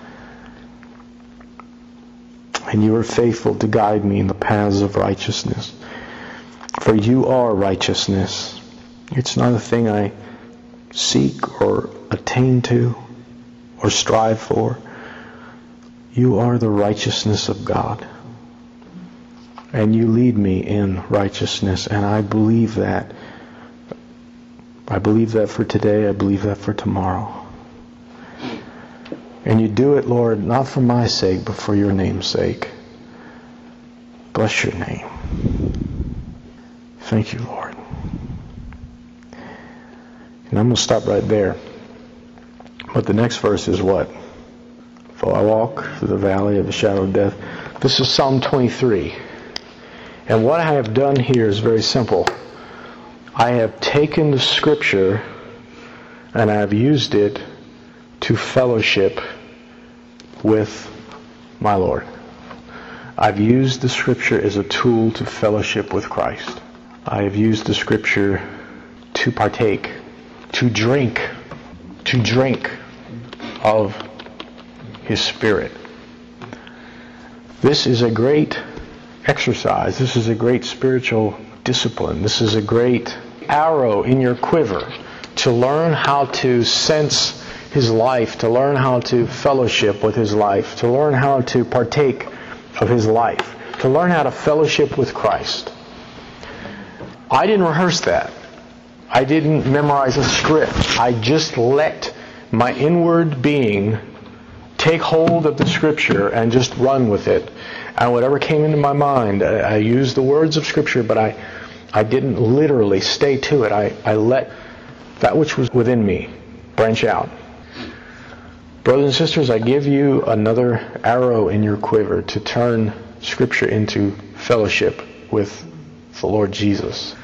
And you are faithful to guide me in the paths of righteousness. For you are righteousness. It's not a thing I seek or attain to or strive for. You are the righteousness of God. And you lead me in righteousness. And I believe that. I believe that for today. I believe that for tomorrow. And you do it, Lord, not for my sake, but for your name's sake. Bless your name. Thank you, Lord. And I'm going to stop right there. But the next verse is what? Though I walk through the valley of the shadow of death. This is Psalm 23. And what I have done here is very simple. I have taken the Scripture and I have used it to fellowship with my Lord. I've used the Scripture as a tool to fellowship with Christ. I have used the Scripture to partake, to drink of His Spirit. This is a great exercise. This is a great spiritual discipline. This is a great arrow in your quiver to learn how to sense His life, to learn how to fellowship with His life, to learn how to partake of His life, to learn how to fellowship with Christ. I didn't rehearse that. I didn't memorize a script. I just let my inward being take hold of the Scripture and just run with it. And whatever came into my mind, I used the words of Scripture, but I didn't literally stay to it. I let that which was within me branch out. Brothers and sisters, I give you another arrow in your quiver to turn Scripture into fellowship with the Lord Jesus.